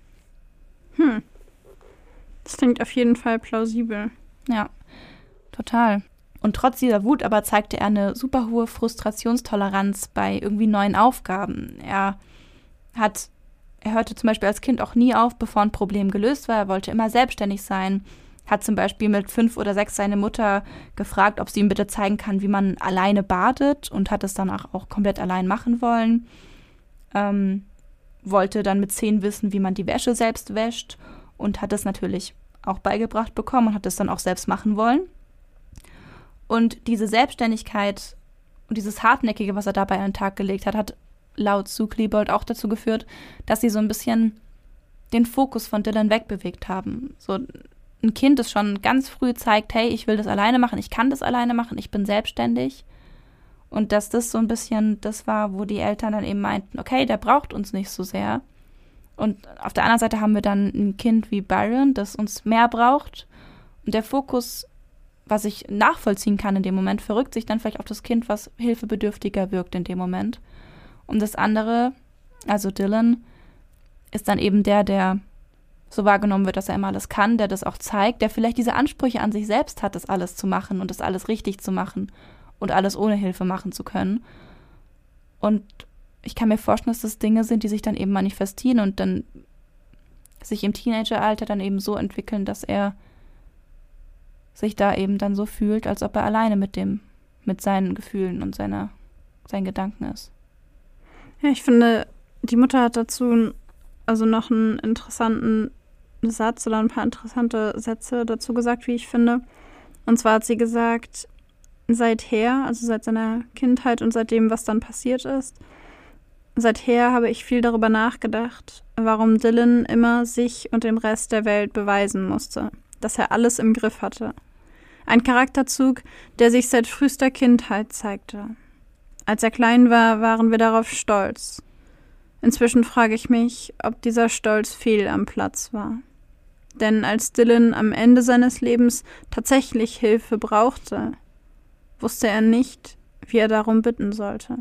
Das klingt auf jeden Fall plausibel. Ja, total. Und trotz dieser Wut aber zeigte er eine super hohe Frustrationstoleranz bei irgendwie neuen Aufgaben. Er hörte zum Beispiel als Kind auch nie auf, bevor ein Problem gelöst war. Er wollte immer selbstständig sein. Hat zum Beispiel mit 5 oder 6 seine Mutter gefragt, ob sie ihm bitte zeigen kann, wie man alleine badet, und hat es dann auch komplett allein machen wollen. Wollte dann mit 10 wissen, wie man die Wäsche selbst wäscht, und hat es natürlich auch beigebracht bekommen und hat es dann auch selbst machen wollen. Und diese Selbstständigkeit und dieses Hartnäckige, was er dabei an den Tag gelegt hat, hat laut Sue Klebold auch dazu geführt, dass sie so ein bisschen den Fokus von Dylan wegbewegt haben. So ein Kind, das schon ganz früh zeigt, hey, ich will das alleine machen, ich kann das alleine machen, ich bin selbstständig. Und dass das so ein bisschen das war, wo die Eltern dann eben meinten, okay, der braucht uns nicht so sehr. Und auf der anderen Seite haben wir dann ein Kind wie Byron, das uns mehr braucht. Und der Fokus, was ich nachvollziehen kann in dem Moment, verrückt sich dann vielleicht auf das Kind, was hilfebedürftiger wirkt in dem Moment. Und das andere, also Dylan, ist dann eben der so wahrgenommen wird, dass er immer alles kann, der das auch zeigt, der vielleicht diese Ansprüche an sich selbst hat, das alles zu machen und das alles richtig zu machen und alles ohne Hilfe machen zu können. Und ich kann mir vorstellen, dass das Dinge sind, die sich dann eben manifestieren und dann sich im Teenageralter dann eben so entwickeln, dass er sich da eben dann so fühlt, als ob er alleine mit seinen Gefühlen und seinen Gedanken ist. Ja, ich finde, die Mutter hat dazu noch einen interessanten Satz oder ein paar interessante Sätze dazu gesagt, wie ich finde. Und zwar hat sie gesagt, seither, also seit seiner Kindheit und seitdem, was dann passiert ist, seither habe ich viel darüber nachgedacht, warum Dylan immer sich und dem Rest der Welt beweisen musste, dass er alles im Griff hatte. Ein Charakterzug, der sich seit frühester Kindheit zeigte. Als er klein war, waren wir darauf stolz. Inzwischen frage ich mich, ob dieser Stolz fehl am Platz war. Denn als Dylan am Ende seines Lebens tatsächlich Hilfe brauchte, wusste er nicht, wie er darum bitten sollte.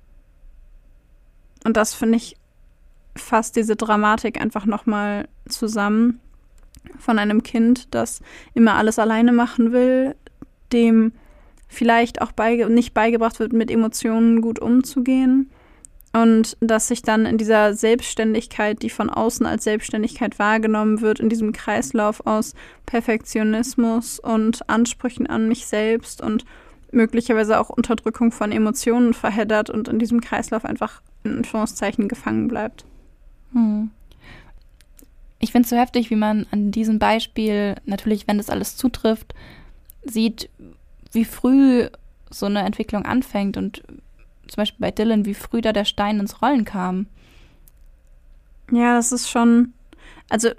Und das, finde ich, fasst diese Dramatik einfach nochmal zusammen von einem Kind, das immer alles alleine machen will, dem vielleicht auch nicht beigebracht wird, mit Emotionen gut umzugehen und das sich dann in dieser Selbstständigkeit, die von außen als Selbstständigkeit wahrgenommen wird, in diesem Kreislauf aus Perfektionismus und Ansprüchen an mich selbst und möglicherweise auch Unterdrückung von Emotionen verheddert und in diesem Kreislauf einfach in Anführungszeichen gefangen bleibt. Ich finde es so heftig, wie man an diesem Beispiel, natürlich, wenn das alles zutrifft, sieht, wie früh so eine Entwicklung anfängt und zum Beispiel bei Dylan, wie früh da der Stein ins Rollen kam. Ja, das ist schon, also,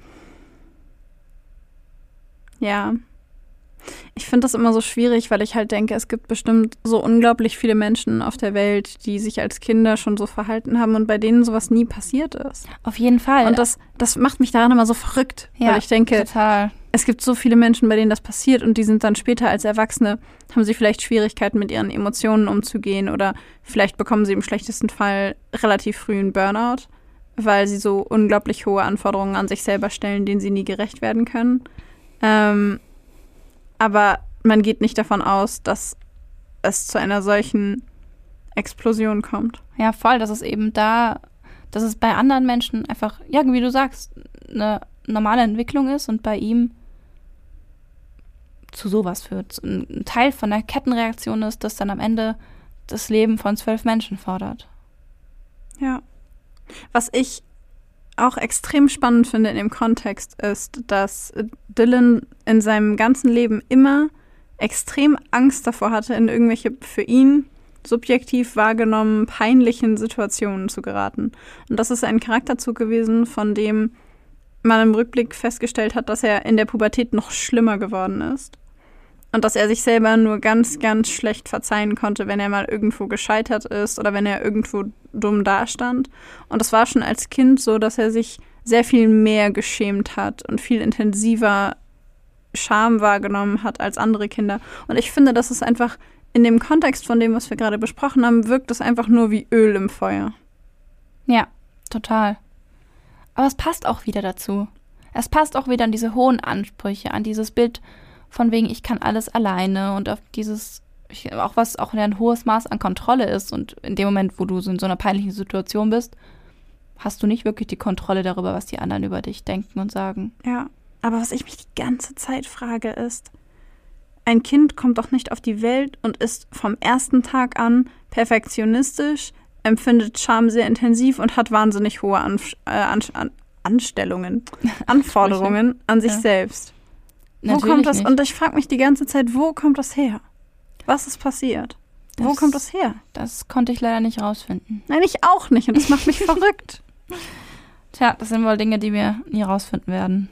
ja. Ich finde das immer so schwierig, weil ich halt denke, es gibt bestimmt so unglaublich viele Menschen auf der Welt, die sich als Kinder schon so verhalten haben und bei denen sowas nie passiert ist. Auf jeden Fall. Und das macht mich daran immer so verrückt, weil ich denke, total. Es gibt so viele Menschen, bei denen das passiert und die sind dann später als Erwachsene, haben sie vielleicht Schwierigkeiten mit ihren Emotionen umzugehen oder vielleicht bekommen sie im schlechtesten Fall relativ früh einen Burnout, weil sie so unglaublich hohe Anforderungen an sich selber stellen, denen sie nie gerecht werden können. Aber man geht nicht davon aus, dass es zu einer solchen Explosion kommt. Ja, voll. Das ist eben dass es bei anderen Menschen einfach, ja, wie du sagst, eine normale Entwicklung ist und bei ihm zu sowas führt. Ein Teil von der Kettenreaktion ist, dass dann am Ende das Leben von 12 Menschen fordert. Ja. Was ich auch extrem spannend finde in dem Kontext ist, dass Dylan in seinem ganzen Leben immer extrem Angst davor hatte, in irgendwelche für ihn subjektiv wahrgenommen peinlichen Situationen zu geraten. Und das ist ein Charakterzug gewesen, von dem man im Rückblick festgestellt hat, dass er in der Pubertät noch schlimmer geworden ist. Und dass er sich selber nur ganz, ganz schlecht verzeihen konnte, wenn er mal irgendwo gescheitert ist oder wenn er irgendwo dumm dastand. Und das war schon als Kind so, dass er sich sehr viel mehr geschämt hat und viel intensiver Scham wahrgenommen hat als andere Kinder. Und ich finde, das ist einfach in dem Kontext von dem, was wir gerade besprochen haben, wirkt es einfach nur wie Öl im Feuer. Ja, total. Aber es passt auch wieder dazu. Es passt auch wieder an diese hohen Ansprüche, an dieses Bild von wegen, ich kann alles alleine und auf dieses, auch was auch ein hohes Maß an Kontrolle ist. Und in dem Moment, wo du so in so einer peinlichen Situation bist, hast du nicht wirklich die Kontrolle darüber, was die anderen über dich denken und sagen. Ja, aber was ich mich die ganze Zeit frage ist, ein Kind kommt doch nicht auf die Welt und ist vom ersten Tag an perfektionistisch, empfindet Scham sehr intensiv und hat wahnsinnig hohe Anforderungen an sich selbst. Wo kommt das? Nicht. Und ich frage mich die ganze Zeit, wo kommt das her? Was ist passiert? Wo kommt das her? Das konnte ich leider nicht rausfinden. Nein, ich auch nicht und das macht mich verrückt. Tja, das sind wohl Dinge, die wir nie rausfinden werden.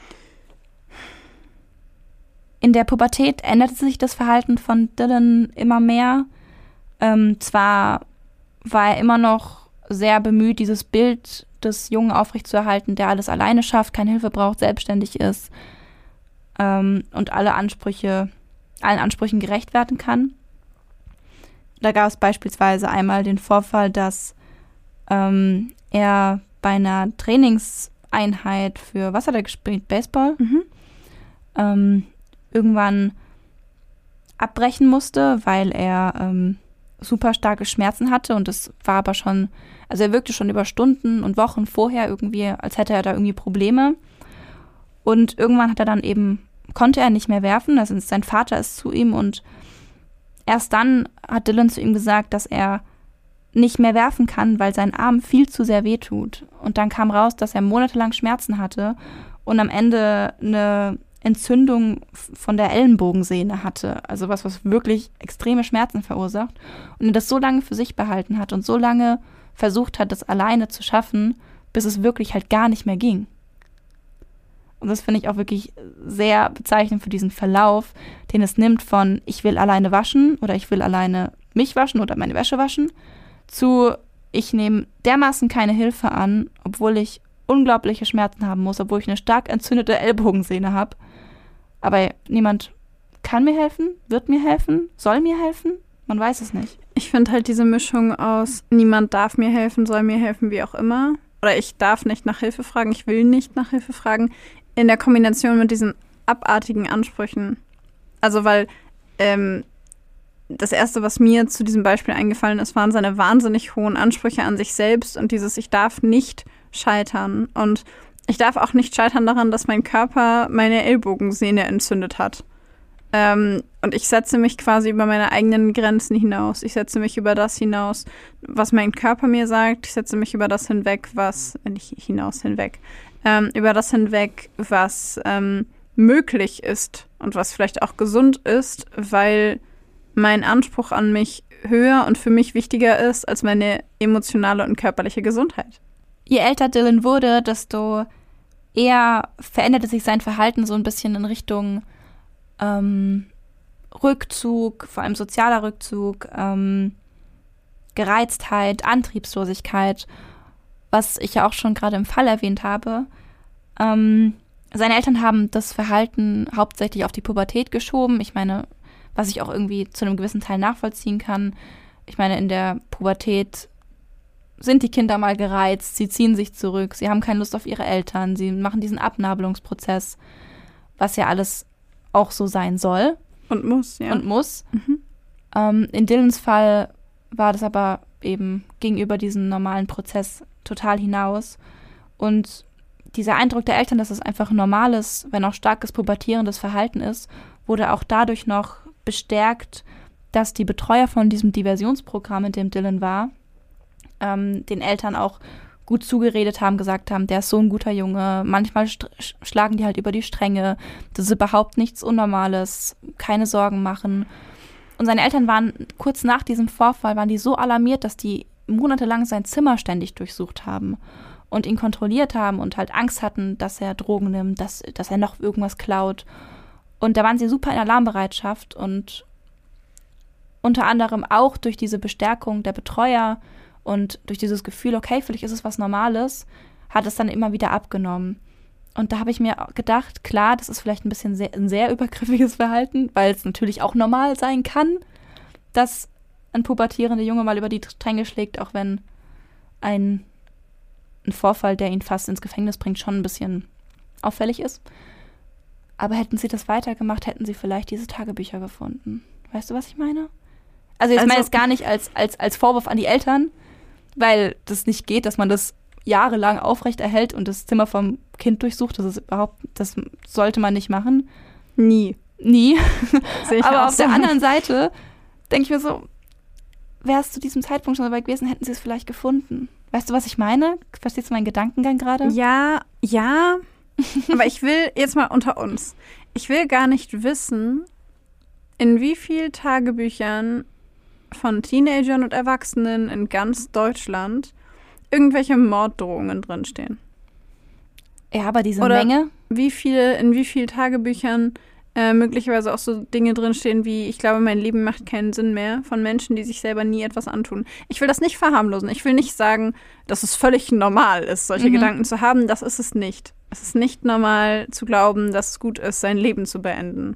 In der Pubertät änderte sich das Verhalten von Dylan immer mehr. Zwar war er immer noch sehr bemüht, dieses Bild des Jungen aufrechtzuerhalten, der alles alleine schafft, keine Hilfe braucht, selbstständig ist und allen Ansprüchen gerecht werden kann. Da gab es beispielsweise einmal den Vorfall, dass er bei einer Trainingseinheit für, was hat er gespielt? Baseball? Irgendwann abbrechen musste, weil er super starke Schmerzen hatte und das war aber schon, also er wirkte schon über Stunden und Wochen vorher irgendwie, als hätte er da irgendwie Probleme und irgendwann konnte er nicht mehr werfen, also sein Vater ist zu ihm und erst dann hat Dylan zu ihm gesagt, dass er nicht mehr werfen kann, weil sein Arm viel zu sehr wehtut und dann kam raus, dass er monatelang Schmerzen hatte und am Ende eine Entzündung von der Ellenbogensehne hatte, also was wirklich extreme Schmerzen verursacht und er das so lange für sich behalten hat und so lange versucht hat, das alleine zu schaffen, bis es wirklich halt gar nicht mehr ging. Und das finde ich auch wirklich sehr bezeichnend für diesen Verlauf, den es nimmt von ich will alleine waschen oder ich will alleine mich waschen oder meine Wäsche waschen, zu ich nehme dermaßen keine Hilfe an, obwohl ich unglaubliche Schmerzen haben muss, obwohl ich eine stark entzündete Ellbogensehne habe. Aber niemand kann mir helfen, wird mir helfen, soll mir helfen. Man weiß es nicht. Ich finde halt diese Mischung aus niemand darf mir helfen, soll mir helfen, wie auch immer. Oder ich darf nicht nach Hilfe fragen, ich will nicht nach Hilfe fragen. In der Kombination mit diesen abartigen Ansprüchen. Also weil das Erste, was mir zu diesem Beispiel eingefallen ist, waren seine wahnsinnig hohen Ansprüche an sich selbst und dieses ich darf nicht scheitern. Und ich darf auch nicht scheitern daran, dass mein Körper meine Ellbogensehne entzündet hat. Und ich setze mich quasi über meine eigenen Grenzen hinaus. Ich setze mich über das hinaus, was mein Körper mir sagt. Ich setze mich über das hinweg, über das hinweg, was möglich ist und was vielleicht auch gesund ist, weil mein Anspruch an mich höher und für mich wichtiger ist als meine emotionale und körperliche Gesundheit. Je älter Dylan wurde, desto eher veränderte sich sein Verhalten so ein bisschen in Richtung Rückzug, vor allem sozialer Rückzug, Gereiztheit, Antriebslosigkeit, was ich ja auch schon gerade im Fall erwähnt habe. Seine Eltern haben das Verhalten hauptsächlich auf die Pubertät geschoben. Ich meine, was ich auch irgendwie zu einem gewissen Teil nachvollziehen kann. Ich meine, in der Pubertät sind die Kinder mal gereizt, sie ziehen sich zurück, sie haben keine Lust auf ihre Eltern, sie machen diesen Abnabelungsprozess, was ja alles auch so sein soll. Und muss, ja. In Dylans Fall war das aber eben gegenüber diesem normalen Prozess total hinaus. Und dieser Eindruck der Eltern, dass es einfach ein normales, wenn auch starkes pubertierendes Verhalten ist, wurde auch dadurch noch bestärkt, dass die Betreuer von diesem Diversionsprogramm, in dem Dylan war, den Eltern auch gut zugeredet haben, gesagt haben, der ist so ein guter Junge, manchmal schlagen die halt über die Stränge, das ist überhaupt nichts Unnormales, keine Sorgen machen. Und seine Eltern waren kurz nach diesem Vorfall, waren die so alarmiert, dass die monatelang sein Zimmer ständig durchsucht haben und ihn kontrolliert haben und halt Angst hatten, dass er Drogen nimmt, dass er noch irgendwas klaut. Und da waren sie super in Alarmbereitschaft und unter anderem auch durch diese Bestärkung der Betreuer und durch dieses Gefühl, okay, vielleicht ist es was Normales, hat es dann immer wieder abgenommen. Und da habe ich mir gedacht, klar, das ist vielleicht ein bisschen ein sehr übergriffiges Verhalten, weil es natürlich auch normal sein kann, dass ein pubertierender Junge mal über die Stränge schlägt, auch wenn ein Vorfall, der ihn fast ins Gefängnis bringt, schon ein bisschen auffällig ist. Aber hätten sie das weitergemacht, hätten sie vielleicht diese Tagebücher gefunden. Weißt du, was ich meine? Also ich meine es gar nicht als Vorwurf an die Eltern, weil das nicht geht, dass man das jahrelang aufrechterhält und das Zimmer vom Kind durchsucht. Das sollte man nicht machen. Nie. Aber auf der anderen Seite denke ich mir so, wäre es zu diesem Zeitpunkt schon dabei gewesen, hätten sie es vielleicht gefunden. Weißt du, was ich meine? Verstehst du meinen Gedankengang gerade? Ja. Aber ich will jetzt mal unter uns. Ich will gar nicht wissen, in wie vielen Tagebüchern von Teenagern und Erwachsenen in ganz Deutschland irgendwelche Morddrohungen drinstehen. Ja, aber diese Oder Menge? in wie vielen Tagebüchern möglicherweise auch so Dinge drinstehen wie, ich glaube, mein Leben macht keinen Sinn mehr, von Menschen, die sich selber nie etwas antun. Ich will das nicht verharmlosen. Ich will nicht sagen, dass es völlig normal ist, solche Gedanken zu haben. Das ist es nicht. Es ist nicht normal zu glauben, dass es gut ist, sein Leben zu beenden.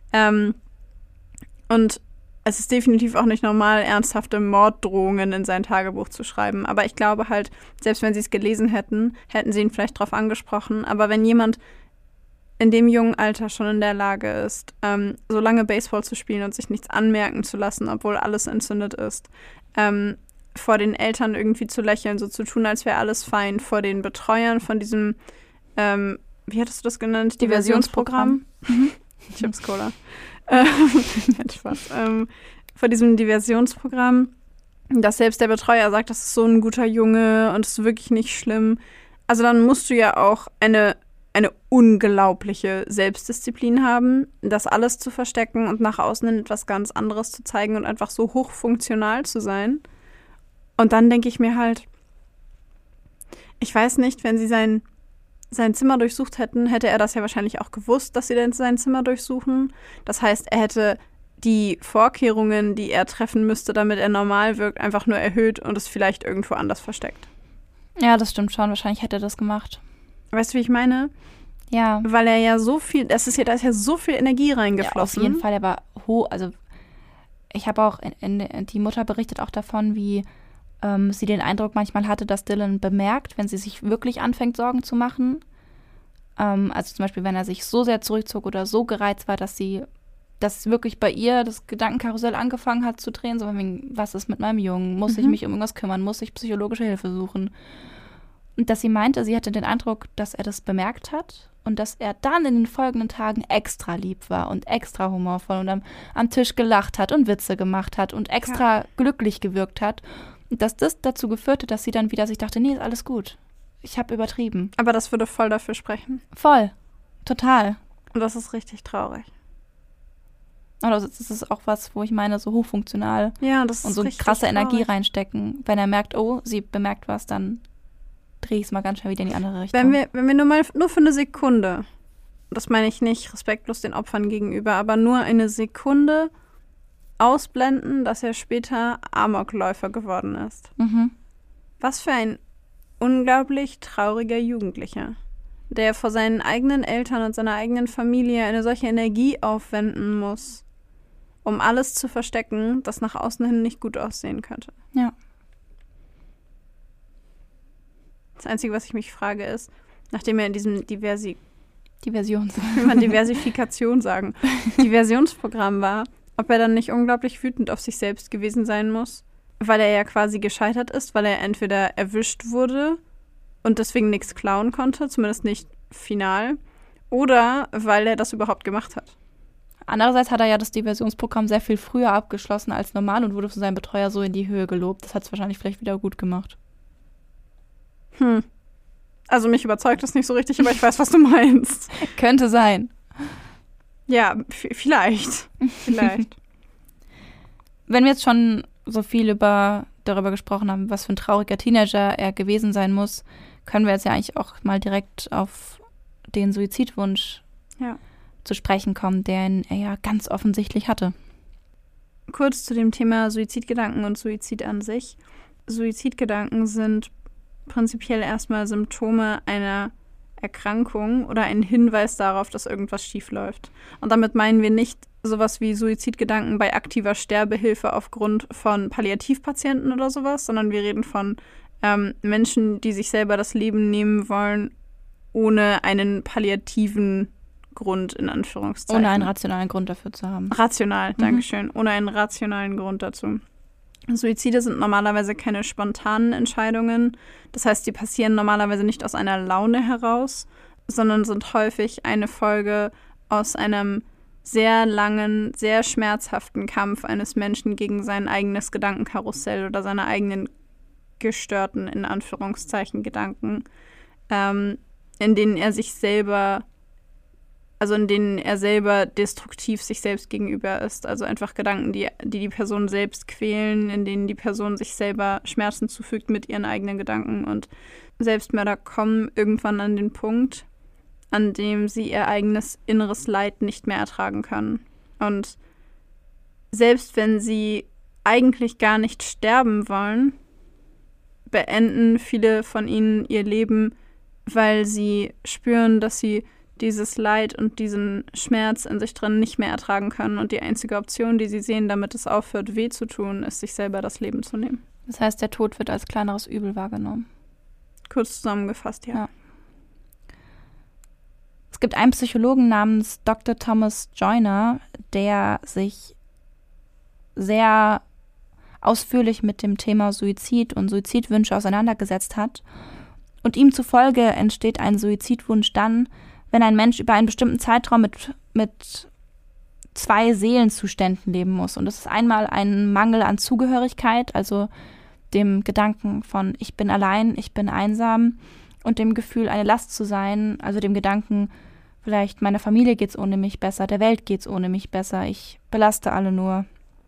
Und es ist definitiv auch nicht normal, ernsthafte Morddrohungen in sein Tagebuch zu schreiben. Aber ich glaube halt, selbst wenn sie es gelesen hätten, hätten sie ihn vielleicht drauf angesprochen. Aber wenn jemand in dem jungen Alter schon in der Lage ist, so lange Baseball zu spielen und sich nichts anmerken zu lassen, obwohl alles entzündet ist, vor den Eltern irgendwie zu lächeln, so zu tun, als wäre alles fein, vor den Betreuern von diesem, wie hattest du das genannt? Diversionsprogramm? Chips Cola. Spaß. Vor diesem Diversionsprogramm, dass selbst der Betreuer sagt, das ist so ein guter Junge und es ist wirklich nicht schlimm. Also dann musst du ja auch eine unglaubliche Selbstdisziplin haben, das alles zu verstecken und nach außen hin etwas ganz anderes zu zeigen und einfach so hochfunktional zu sein. Und dann denke ich mir halt, ich weiß nicht, wenn sie sein Zimmer durchsucht hätten, hätte er das ja wahrscheinlich auch gewusst, dass sie denn sein Zimmer durchsuchen. Das heißt, er hätte die Vorkehrungen, die er treffen müsste, damit er normal wirkt, einfach nur erhöht und es vielleicht irgendwo anders versteckt. Ja, das stimmt schon. Wahrscheinlich hätte er das gemacht. Weißt du, wie ich meine? Ja. Weil er ja so viel, da ist ja so viel Energie reingeflossen. Ja, auf jeden Fall, er war hoch. Also ich habe auch, die Mutter berichtet auch davon, wie sie den Eindruck manchmal hatte, dass Dylan bemerkt, wenn sie sich wirklich anfängt, Sorgen zu machen. Also zum Beispiel, wenn er sich so sehr zurückzog oder so gereizt war, dass wirklich bei ihr das Gedankenkarussell angefangen hat zu drehen, so wegen, was ist mit meinem Jungen? Muss ich mich um irgendwas kümmern? Muss ich psychologische Hilfe suchen? Und dass sie meinte, sie hatte den Eindruck, dass er das bemerkt hat und dass er dann in den folgenden Tagen extra lieb war und extra humorvoll und am Tisch gelacht hat und Witze gemacht hat und extra glücklich gewirkt hat. Und dass das dazu geführt hat, dass sie dann wieder sich dachte, nee, ist alles gut. Ich habe übertrieben. Aber das würde voll dafür sprechen. Voll. Total. Und das ist richtig traurig. Also das ist auch was, wo ich meine, so hochfunktional das und ist so richtig krasse traurig. Energie reinstecken. Wenn er merkt, oh, sie bemerkt was, dann drehe ich es mal ganz schnell wieder in die andere Richtung. Wenn wir nur für eine Sekunde, das meine ich nicht respektlos den Opfern gegenüber, aber nur eine Sekunde ausblenden, dass er später Amokläufer geworden ist. Was für ein unglaublich trauriger Jugendlicher, der vor seinen eigenen Eltern und seiner eigenen Familie eine solche Energie aufwenden muss, um alles zu verstecken, das nach außen hin nicht gut aussehen könnte. Ja. Das Einzige, was ich mich frage, ist, nachdem er in diesem Diversionsprogramm war, ob er dann nicht unglaublich wütend auf sich selbst gewesen sein muss, weil er ja quasi gescheitert ist, weil er entweder erwischt wurde und deswegen nichts klauen konnte, zumindest nicht final, oder weil er das überhaupt gemacht hat. Andererseits hat er ja das Diversionsprogramm sehr viel früher abgeschlossen als normal und wurde von seinem Betreuer so in die Höhe gelobt. Das hat es wahrscheinlich vielleicht wieder gut gemacht. Also mich überzeugt das nicht so richtig, aber ich weiß, was du meinst. Könnte sein. Ja, vielleicht. Wenn wir jetzt schon so viel darüber gesprochen haben, was für ein trauriger Teenager er gewesen sein muss, können wir jetzt ja eigentlich auch mal direkt auf den Suizidwunsch zu sprechen kommen, den er ja ganz offensichtlich hatte. Kurz zu dem Thema Suizidgedanken und Suizid an sich. Suizidgedanken sind prinzipiell erstmal Symptome einer Erkrankung oder ein Hinweis darauf, dass irgendwas schief läuft. Und damit meinen wir nicht sowas wie Suizidgedanken bei aktiver Sterbehilfe aufgrund von Palliativpatienten oder sowas, sondern wir reden von Menschen, die sich selber das Leben nehmen wollen, ohne einen palliativen Grund, in Anführungszeichen. Ohne einen rationalen Grund dafür zu haben. Rational, Dankeschön. Ohne einen rationalen Grund dazu. Suizide sind normalerweise keine spontanen Entscheidungen. Das heißt, die passieren normalerweise nicht aus einer Laune heraus, sondern sind häufig eine Folge aus einem sehr langen, sehr schmerzhaften Kampf eines Menschen gegen sein eigenes Gedankenkarussell oder seine eigenen gestörten, in Anführungszeichen, Gedanken, in denen er selber destruktiv sich selbst gegenüber ist. Also einfach Gedanken, die Person selbst quälen, in denen die Person sich selber Schmerzen zufügt mit ihren eigenen Gedanken. Und Selbstmörder kommen irgendwann an den Punkt, an dem sie ihr eigenes inneres Leid nicht mehr ertragen können. Und selbst wenn sie eigentlich gar nicht sterben wollen, beenden viele von ihnen ihr Leben, weil sie spüren, dass sie dieses Leid und diesen Schmerz in sich drin nicht mehr ertragen können. Und die einzige Option, die sie sehen, damit es aufhört, weh zu tun, ist, sich selber das Leben zu nehmen. Das heißt, der Tod wird als kleineres Übel wahrgenommen. Kurz zusammengefasst, ja. Es gibt einen Psychologen namens Dr. Thomas Joyner, der sich sehr ausführlich mit dem Thema Suizid und Suizidwünsche auseinandergesetzt hat. Und ihm zufolge entsteht ein Suizidwunsch dann, wenn ein Mensch über einen bestimmten Zeitraum mit zwei Seelenzuständen leben muss. Und das ist einmal ein Mangel an Zugehörigkeit, also dem Gedanken von ich bin allein, ich bin einsam und dem Gefühl, eine Last zu sein, also dem Gedanken, vielleicht meiner Familie geht's ohne mich besser, der Welt geht's ohne mich besser, ich belaste alle nur.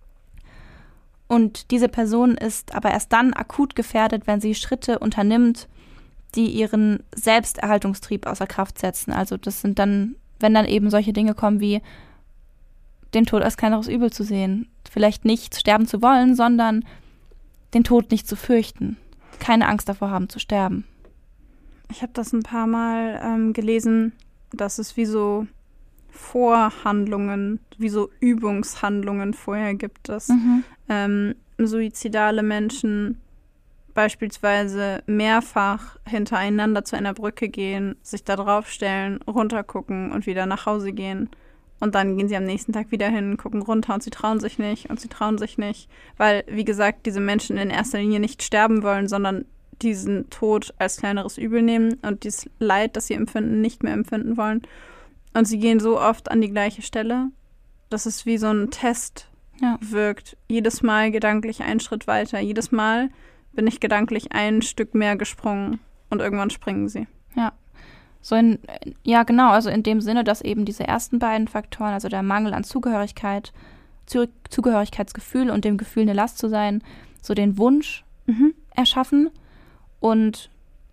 Und diese Person ist aber erst dann akut gefährdet, wenn sie Schritte unternimmt, die ihren Selbsterhaltungstrieb außer Kraft setzen. Also das sind dann, wenn dann eben solche Dinge kommen wie den Tod als kleineres Übel zu sehen. Vielleicht nicht sterben zu wollen, sondern den Tod nicht zu fürchten. Keine Angst davor haben zu sterben. Ich habe das ein paar Mal gelesen, dass es wie so Vorhandlungen, wie so Übungshandlungen vorher gibt, dass suizidale Menschen beispielsweise mehrfach hintereinander zu einer Brücke gehen, sich da draufstellen, runtergucken und wieder nach Hause gehen. Und dann gehen sie am nächsten Tag wieder hin, gucken runter und sie trauen sich nicht und sie trauen sich nicht. Weil, wie gesagt, diese Menschen in erster Linie nicht sterben wollen, sondern diesen Tod als kleineres Übel nehmen und dieses Leid, das sie empfinden, nicht mehr empfinden wollen. Und sie gehen so oft an die gleiche Stelle, dass es wie so ein Test wirkt. Jedes Mal gedanklich einen Schritt weiter. Jedes Mal bin ich gedanklich ein Stück mehr gesprungen und irgendwann springen sie. Ja. Genau, also in dem Sinne, dass eben diese ersten beiden Faktoren, also der Mangel an Zugehörigkeit, Zugehörigkeitsgefühl und dem Gefühl, eine Last zu sein, so den Wunsch erschaffen und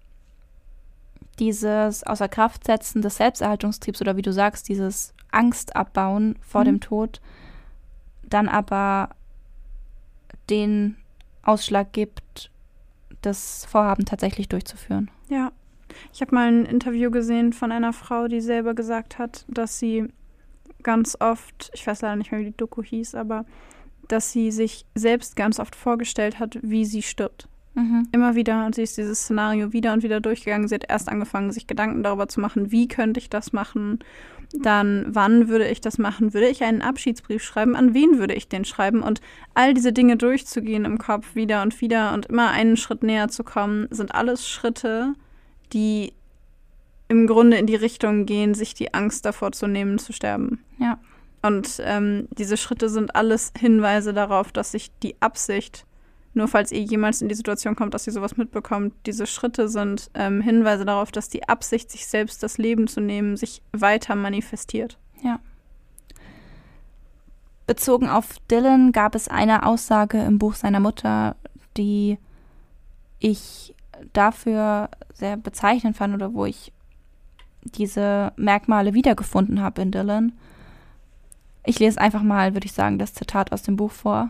dieses Außerkraftsetzen des Selbsterhaltungstriebs oder wie du sagst, dieses Angst abbauen vor dem Tod, dann aber den Ausschlag gibt, das Vorhaben tatsächlich durchzuführen. Ja. Ich habe mal ein Interview gesehen von einer Frau, die selber gesagt hat, dass sie ganz oft, ich weiß leider nicht mehr, wie die Doku hieß, aber dass sie sich selbst ganz oft vorgestellt hat, wie sie stirbt. Immer wieder, und sie ist dieses Szenario wieder und wieder durchgegangen. Sie hat erst angefangen, sich Gedanken darüber zu machen, wie könnte ich das machen, dann wann würde ich das machen, würde ich einen Abschiedsbrief schreiben, an wen würde ich den schreiben und all diese Dinge durchzugehen im Kopf wieder und immer einen Schritt näher zu kommen, sind alles Schritte, die im Grunde in die Richtung gehen, sich die Angst davor zu nehmen, zu sterben. Ja. Und diese Schritte sind alles Hinweise darauf, dass sich die Absicht, nur falls ihr jemals in die Situation kommt, dass ihr sowas mitbekommt, diese Schritte sind Hinweise darauf, dass die Absicht, sich selbst das Leben zu nehmen, sich weiter manifestiert. Ja. Bezogen auf Dylan gab es eine Aussage im Buch seiner Mutter, die ich dafür sehr bezeichnend fand oder wo ich diese Merkmale wiedergefunden habe in Dylan. Ich lese einfach mal, würde ich sagen, das Zitat aus dem Buch vor.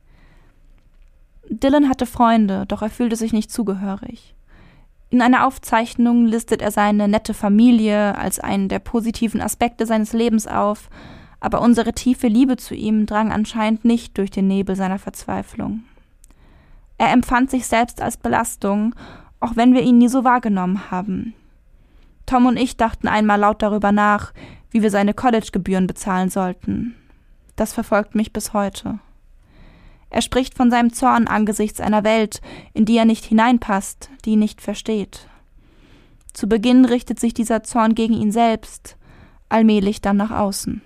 Dylan hatte Freunde, doch er fühlte sich nicht zugehörig. In einer Aufzeichnung listet er seine nette Familie als einen der positiven Aspekte seines Lebens auf, aber unsere tiefe Liebe zu ihm drang anscheinend nicht durch den Nebel seiner Verzweiflung. Er empfand sich selbst als Belastung, auch wenn wir ihn nie so wahrgenommen haben. Tom und ich dachten einmal laut darüber nach, wie wir seine College-Gebühren bezahlen sollten. Das verfolgt mich bis heute. Er spricht von seinem Zorn angesichts einer Welt, in die er nicht hineinpasst, die ihn nicht versteht. Zu Beginn richtet sich dieser Zorn gegen ihn selbst, allmählich dann nach außen.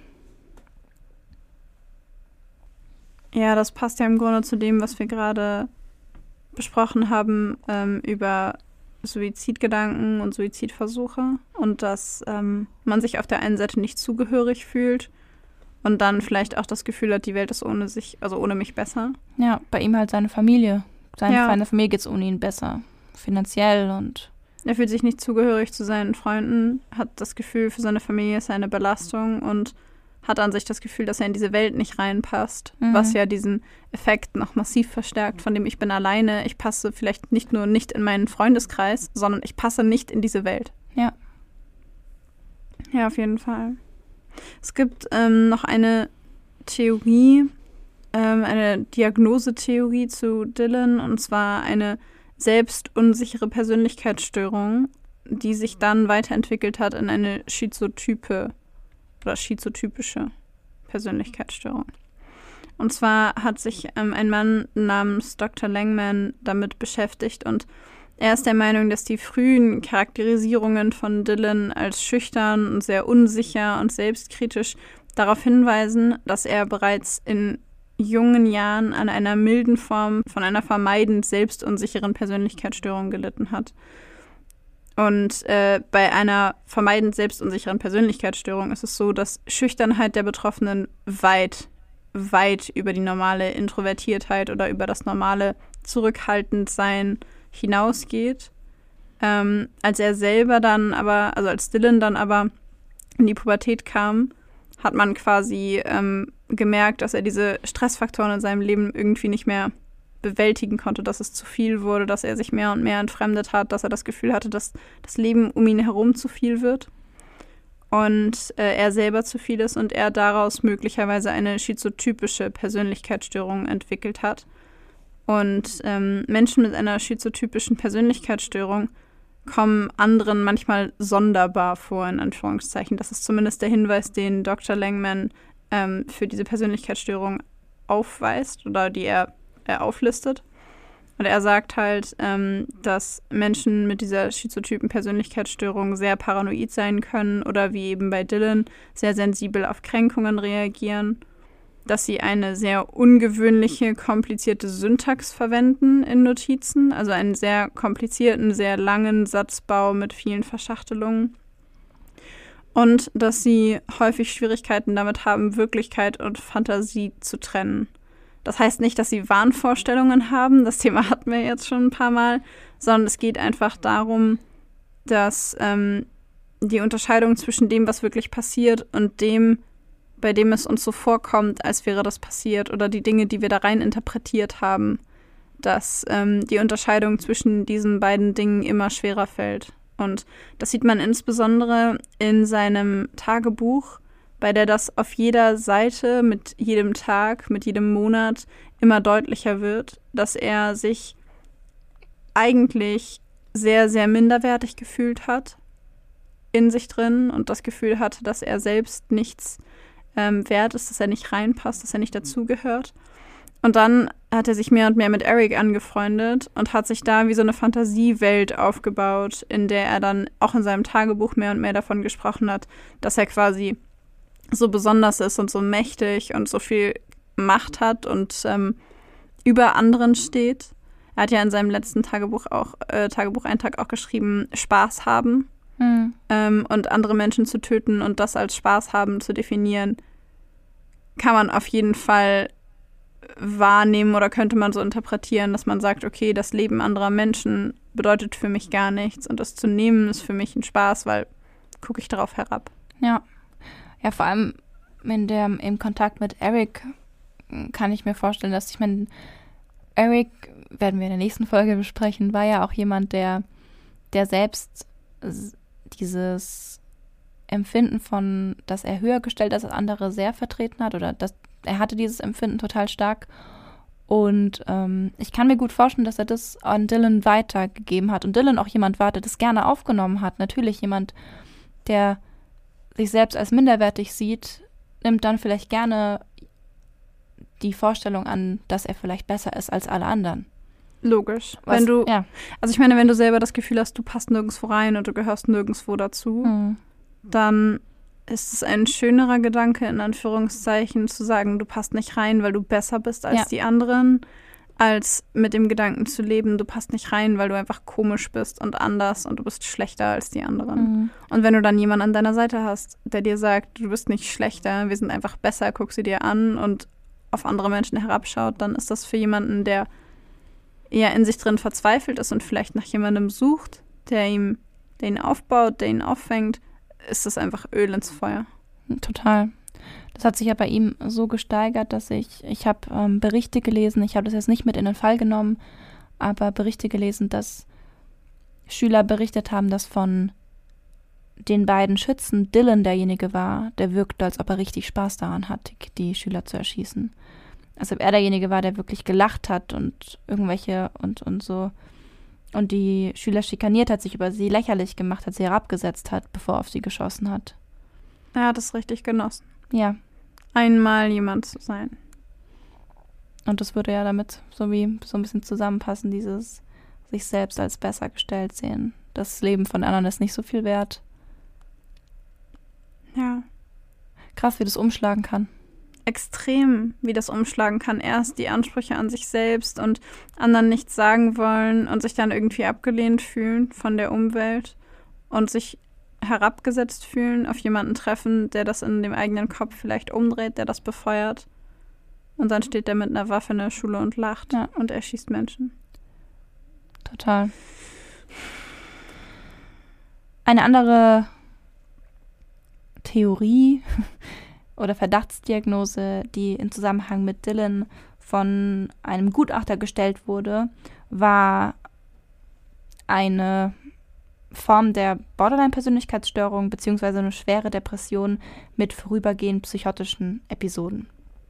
Ja, das passt ja im Grunde zu dem, was wir gerade besprochen haben, über Suizidgedanken und Suizidversuche und dass man sich auf der einen Seite nicht zugehörig fühlt und dann vielleicht auch das Gefühl hat, die Welt ist ohne mich besser. Ja, bei ihm halt seine Familie. Seine Familie geht es ohne ihn besser. Finanziell und... Er fühlt sich nicht zugehörig zu seinen Freunden, hat das Gefühl, für seine Familie ist er eine Belastung und hat an sich das Gefühl, dass er in diese Welt nicht reinpasst, was ja diesen Effekt noch massiv verstärkt, von dem ich bin alleine, ich passe vielleicht nicht nur nicht in meinen Freundeskreis, sondern ich passe nicht in diese Welt. Ja. Ja, auf jeden Fall. Es gibt noch eine Theorie, eine Diagnosetheorie zu Dylan, und zwar eine selbstunsichere Persönlichkeitsstörung, die sich dann weiterentwickelt hat in eine schizotypische Persönlichkeitsstörung. Und zwar hat sich ein Mann namens Dr. Langman damit beschäftigt und er ist der Meinung, dass die frühen Charakterisierungen von Dylan als schüchtern und sehr unsicher und selbstkritisch darauf hinweisen, dass er bereits in jungen Jahren an einer milden Form von einer vermeidend selbstunsicheren Persönlichkeitsstörung gelitten hat. Und bei einer vermeidend selbstunsicheren Persönlichkeitsstörung ist es so, dass Schüchternheit der Betroffenen weit über die normale Introvertiertheit oder über das normale Zurückhaltendsein hinausgeht. Als Dylan dann aber in die Pubertät kam, hat man quasi gemerkt, dass er diese Stressfaktoren in seinem Leben irgendwie nicht mehr bewältigen konnte, dass es zu viel wurde, dass er sich mehr und mehr entfremdet hat, dass er das Gefühl hatte, dass das Leben um ihn herum zu viel wird und er selber zu viel ist und er daraus möglicherweise eine schizotypische Persönlichkeitsstörung entwickelt hat. Und Menschen mit einer schizotypischen Persönlichkeitsstörung kommen anderen manchmal sonderbar vor, in Anführungszeichen. Das ist zumindest der Hinweis, den Dr. Langman für diese Persönlichkeitsstörung aufweist oder die er auflistet. Und er sagt halt, dass Menschen mit dieser schizotypen Persönlichkeitsstörung sehr paranoid sein können oder wie eben bei Dylan sehr sensibel auf Kränkungen reagieren, dass sie eine sehr ungewöhnliche, komplizierte Syntax verwenden in Notizen, also einen sehr komplizierten, sehr langen Satzbau mit vielen Verschachtelungen. Und dass sie häufig Schwierigkeiten damit haben, Wirklichkeit und Fantasie zu trennen. Das heißt nicht, dass sie Wahnvorstellungen haben, das Thema hatten wir jetzt schon ein paar Mal, sondern es geht einfach darum, dass die Unterscheidung zwischen dem, was wirklich passiert und dem, bei dem es uns so vorkommt, als wäre das passiert, oder die Dinge, die wir da rein interpretiert haben, dass die Unterscheidung zwischen diesen beiden Dingen immer schwerer fällt. Und das sieht man insbesondere in seinem Tagebuch, bei der das auf jeder Seite, mit jedem Tag, mit jedem Monat immer deutlicher wird, dass er sich eigentlich sehr, sehr minderwertig gefühlt hat in sich drin und das Gefühl hatte, dass er selbst nichts wert ist, dass er nicht reinpasst, dass er nicht dazugehört. Und dann hat er sich mehr und mehr mit Eric angefreundet und hat sich da wie so eine Fantasiewelt aufgebaut, in der er dann auch in seinem Tagebuch mehr und mehr davon gesprochen hat, dass er quasi so besonders ist und so mächtig und so viel Macht hat und über anderen steht. Er hat ja in seinem letzten Tagebucheintrag auch geschrieben, Spaß haben und andere Menschen zu töten und das als Spaß haben zu definieren, kann man auf jeden Fall wahrnehmen oder könnte man so interpretieren, dass man sagt, okay, das Leben anderer Menschen bedeutet für mich gar nichts und das zu nehmen ist für mich ein Spaß, weil gucke ich darauf herab. Ja, vor allem im Kontakt mit Eric kann ich mir vorstellen, dass Eric, werden wir in der nächsten Folge besprechen, war ja auch jemand, der selbst dieses Empfinden von, dass er höher gestellt ist als andere, sehr vertreten hat oder er hatte dieses Empfinden total stark und ich kann mir gut vorstellen, dass er das an Dylan weitergegeben hat und Dylan auch jemand war, der das gerne aufgenommen hat. Natürlich jemand, der sich selbst als minderwertig sieht, nimmt dann vielleicht gerne die Vorstellung an, dass er vielleicht besser ist als alle anderen. Logisch. Also ich meine, wenn du selber das Gefühl hast, du passt nirgendwo rein und du gehörst nirgendwo dazu, dann ist es ein schönerer Gedanke, in Anführungszeichen, zu sagen, du passt nicht rein, weil du besser bist als die anderen, als mit dem Gedanken zu leben, du passt nicht rein, weil du einfach komisch bist und anders und du bist schlechter als die anderen. Und wenn du dann jemanden an deiner Seite hast, der dir sagt, du bist nicht schlechter, wir sind einfach besser, guck sie dir an und auf andere Menschen herabschaut, dann ist das für jemanden, der eher in sich drin verzweifelt ist und vielleicht nach jemandem sucht, der ihn aufbaut, der ihn auffängt, ist das einfach Öl ins Feuer. Total. Das hat sich ja bei ihm so gesteigert, dass ich habe Berichte gelesen, ich habe das jetzt nicht mit in den Fall genommen, aber Berichte gelesen, dass Schüler berichtet haben, dass von den beiden Schützen Dylan derjenige war, der wirkte, als ob er richtig Spaß daran hat, die Schüler zu erschießen. Als ob er derjenige war, der wirklich gelacht hat und irgendwelche und so und die Schüler schikaniert hat, sich über sie lächerlich gemacht hat, sie herabgesetzt hat, bevor er auf sie geschossen hat. Er hat es richtig genossen. Ja. Einmal jemand zu sein. Und das würde ja damit so ein bisschen zusammenpassen, dieses sich selbst als besser gestellt sehen. Das Leben von anderen ist nicht so viel wert. Ja. Krass, wie das umschlagen kann. Extrem, wie das umschlagen kann. Erst die Ansprüche an sich selbst und anderen nichts sagen wollen und sich dann irgendwie abgelehnt fühlen von der Umwelt und sich herabgesetzt fühlen, auf jemanden treffen, der das in dem eigenen Kopf vielleicht umdreht, der das befeuert. Und dann steht der mit einer Waffe in der Schule und lacht und erschießt Menschen. Total. Eine andere Theorie oder Verdachtsdiagnose, die in Zusammenhang mit Dylan von einem Gutachter gestellt wurde, war eine Form der Borderline-Persönlichkeitsstörung bzw. eine schwere Depression mit vorübergehend psychotischen Episoden.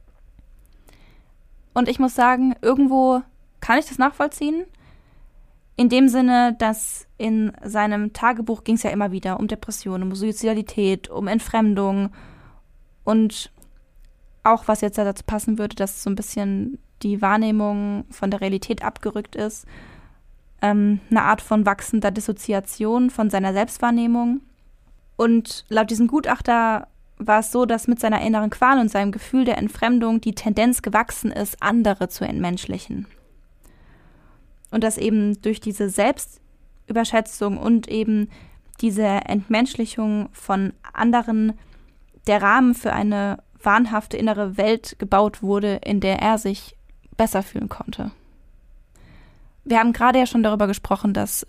Und ich muss sagen, irgendwo kann ich das nachvollziehen. In dem Sinne, dass in seinem Tagebuch ging es ja immer wieder um Depressionen, um Suizidalität, um Entfremdung und auch, was jetzt dazu passen würde, dass so ein bisschen die Wahrnehmung von der Realität abgerückt ist, eine Art von wachsender Dissoziation von seiner Selbstwahrnehmung. Und laut diesem Gutachter war es so, dass mit seiner inneren Qual und seinem Gefühl der Entfremdung die Tendenz gewachsen ist, andere zu entmenschlichen. Und dass eben durch diese Selbstüberschätzung und eben diese Entmenschlichung von anderen der Rahmen für eine wahnhafte innere Welt gebaut wurde, in der er sich besser fühlen konnte. Wir haben gerade ja schon darüber gesprochen, dass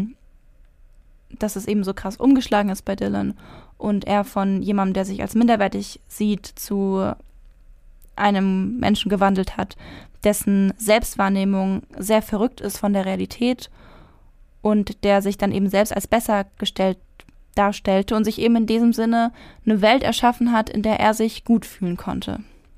es eben so krass umgeschlagen ist bei Dylan und er von jemandem, der sich als minderwertig sieht, zu einem Menschen gewandelt hat, dessen Selbstwahrnehmung sehr verrückt ist von der Realität und der sich dann eben selbst als besser gestellt darstellte und sich eben in diesem Sinne eine Welt erschaffen hat, in der er sich gut fühlen konnte.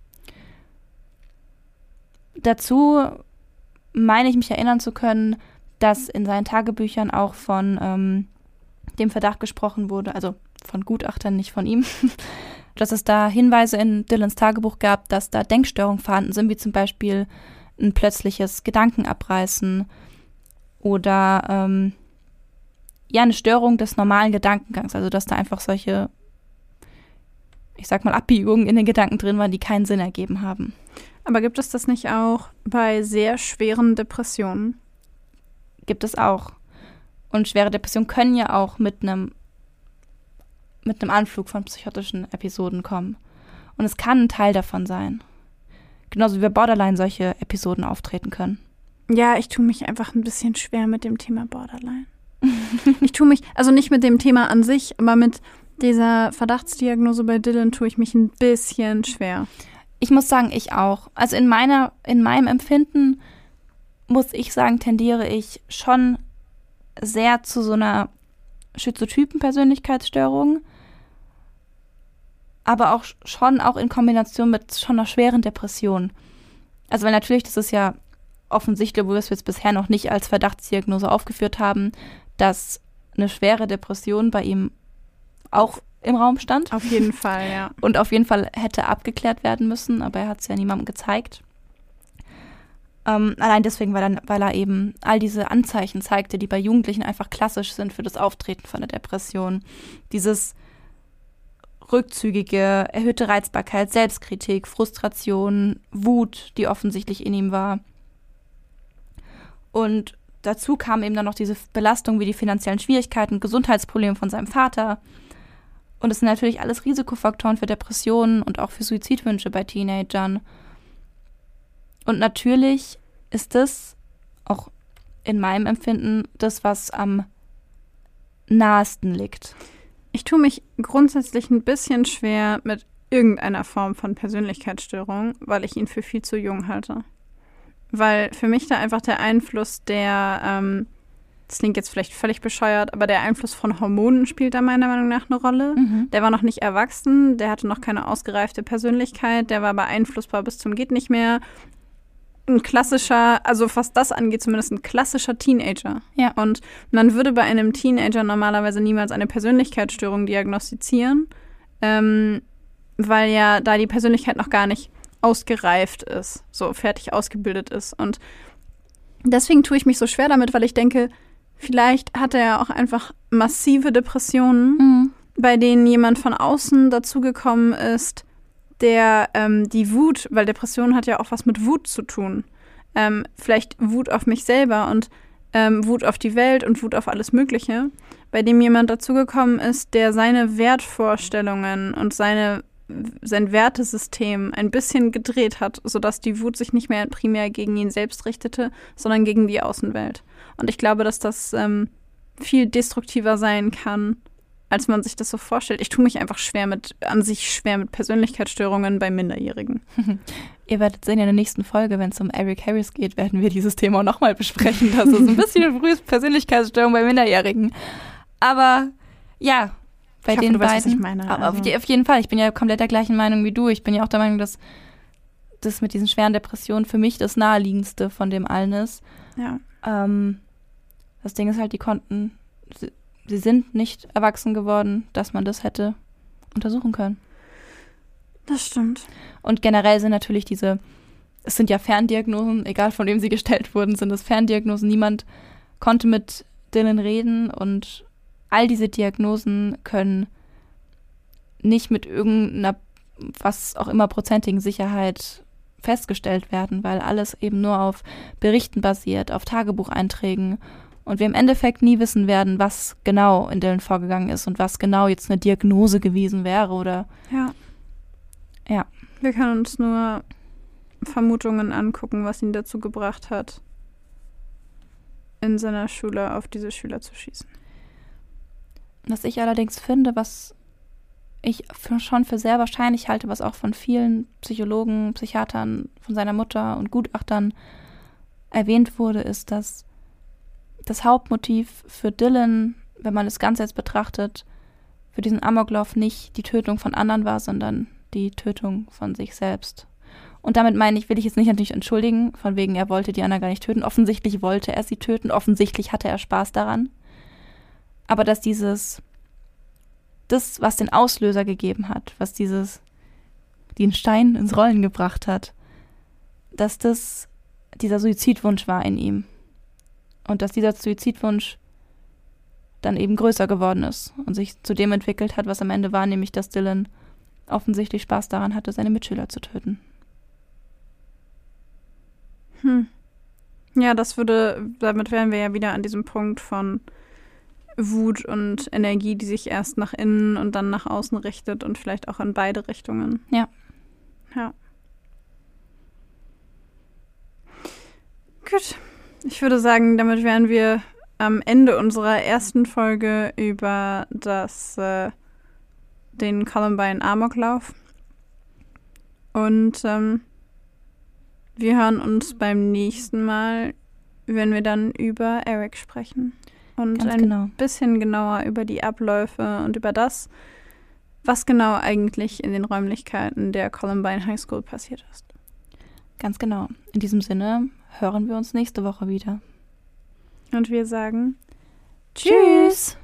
Dazu meine ich mich erinnern zu können, dass in seinen Tagebüchern auch von dem Verdacht gesprochen wurde, also von Gutachtern, nicht von ihm, dass es da Hinweise in Dylans Tagebuch gab, dass da Denkstörungen vorhanden sind, wie zum Beispiel ein plötzliches Gedankenabreißen oder eine Störung des normalen Gedankengangs, also dass da einfach solche, ich sag mal, Abbiegungen in den Gedanken drin waren, die keinen Sinn ergeben haben. Aber gibt es das nicht auch bei sehr schweren Depressionen? Gibt es auch. Und schwere Depressionen können ja auch mit einem Anflug von psychotischen Episoden kommen. Und es kann ein Teil davon sein. Genauso wie bei Borderline solche Episoden auftreten können. Ja, ich tue mich einfach ein bisschen schwer mit dem Thema Borderline. Ich tue mich, also nicht mit dem Thema an sich, aber mit dieser Verdachtsdiagnose bei Dylan tue ich mich ein bisschen schwer. Ich muss sagen, ich auch. Also in meinem Empfinden, muss ich sagen, tendiere ich schon sehr zu so einer schizotypen Persönlichkeitsstörung, aber auch schon auch in Kombination mit schon einer schweren Depression. Also weil natürlich, das ist ja offensichtlich, wo wir es jetzt bisher noch nicht als Verdachtsdiagnose aufgeführt haben, dass eine schwere Depression bei ihm auch im Raum stand. Auf jeden Fall, ja. Und auf jeden Fall hätte abgeklärt werden müssen, aber er hat es ja niemandem gezeigt. Allein deswegen, weil er eben all diese Anzeichen zeigte, die bei Jugendlichen einfach klassisch sind für das Auftreten von der Depression. Dieses rückzügige, erhöhte Reizbarkeit, Selbstkritik, Frustration, Wut, die offensichtlich in ihm war. Und dazu kam eben dann noch diese Belastung wie die finanziellen Schwierigkeiten, Gesundheitsprobleme von seinem Vater. Und es sind natürlich alles Risikofaktoren für Depressionen und auch für Suizidwünsche bei Teenagern. Und natürlich ist das, auch in meinem Empfinden, das, was am nahesten liegt. Ich tue mich grundsätzlich ein bisschen schwer mit irgendeiner Form von Persönlichkeitsstörung, weil ich ihn für viel zu jung halte. Weil für mich da einfach der Einfluss das klingt jetzt vielleicht völlig bescheuert, aber der Einfluss von Hormonen spielt da meiner Meinung nach eine Rolle. Mhm. Der war noch nicht erwachsen, der hatte noch keine ausgereifte Persönlichkeit, der war beeinflussbar bis zum geht nicht mehr. Ein klassischer, also was das angeht, zumindest ein klassischer Teenager. Ja. Und man würde bei einem Teenager normalerweise niemals eine Persönlichkeitsstörung diagnostizieren, weil ja da die Persönlichkeit noch gar nicht ausgereift ist, so fertig ausgebildet ist. Und deswegen tue ich mich so schwer damit, weil ich denke, vielleicht hat er ja auch einfach massive Depressionen, bei denen jemand von außen dazugekommen ist, der die Wut, weil Depression hat ja auch was mit Wut zu tun, vielleicht Wut auf mich selber und Wut auf die Welt und Wut auf alles Mögliche, bei dem jemand dazugekommen ist, der seine Wertvorstellungen und sein Wertesystem ein bisschen gedreht hat, sodass die Wut sich nicht mehr primär gegen ihn selbst richtete, sondern gegen die Außenwelt. Und ich glaube, dass das viel destruktiver sein kann, als man sich das so vorstellt. Ich tue mich einfach schwer mit Persönlichkeitsstörungen bei Minderjährigen. Ihr werdet sehen, in der nächsten Folge, wenn es um Eric Harris geht, werden wir dieses Thema nochmal besprechen. Das ist ein bisschen eine frühe Persönlichkeitsstörung bei Minderjährigen. Aber ja, bei den beiden. Weißt, was ich meine. Also. Auf jeden Fall. Ich bin ja komplett der gleichen Meinung wie du. Ich bin ja auch der Meinung, dass das mit diesen schweren Depressionen für mich das Naheliegendste von dem allen ist. Ja. Das Ding ist halt, sie sind nicht erwachsen geworden, dass man das hätte untersuchen können. Das stimmt. Und generell sind natürlich es sind ja Ferndiagnosen, egal von wem sie gestellt wurden, sind es Ferndiagnosen. Niemand konnte mit Dylan reden und all diese Diagnosen können nicht mit irgendeiner, was auch immer, prozentigen Sicherheit festgestellt werden, weil alles eben nur auf Berichten basiert, auf Tagebucheinträgen und wir im Endeffekt nie wissen werden, was genau in Dylan vorgegangen ist und was genau jetzt eine Diagnose gewesen wäre oder ja. Wir können uns nur Vermutungen angucken, was ihn dazu gebracht hat, in seiner Schule auf diese Schüler zu schießen. Was ich allerdings finde, was ich schon für sehr wahrscheinlich halte, was auch von vielen Psychologen, Psychiatern, von seiner Mutter und Gutachtern erwähnt wurde, ist, dass das Hauptmotiv für Dylan, wenn man das Ganze jetzt betrachtet, für diesen Amoklauf nicht die Tötung von anderen war, sondern die Tötung von sich selbst. Und damit will ich jetzt nicht natürlich entschuldigen, von wegen, er wollte Diana gar nicht töten. Offensichtlich wollte er sie töten, offensichtlich hatte er Spaß daran. Aber dass das, was den Auslöser gegeben hat, was den Stein ins Rollen gebracht hat, dass das dieser Suizidwunsch war in ihm. Und dass dieser Suizidwunsch dann eben größer geworden ist und sich zu dem entwickelt hat, was am Ende war, nämlich dass Dylan offensichtlich Spaß daran hatte, seine Mitschüler zu töten. Ja, damit wären wir ja wieder an diesem Punkt von Wut und Energie, die sich erst nach innen und dann nach außen richtet und vielleicht auch in beide Richtungen. Ja. Gut. Ich würde sagen, damit wären wir am Ende unserer ersten Folge über den Columbine-Amoklauf. Und wir hören uns beim nächsten Mal, wenn wir dann über Eric sprechen. Und bisschen genauer über die Abläufe und über das, was genau eigentlich in den Räumlichkeiten der Columbine High School passiert ist. Ganz genau. In diesem Sinne hören wir uns nächste Woche wieder. Und wir sagen Tschüss!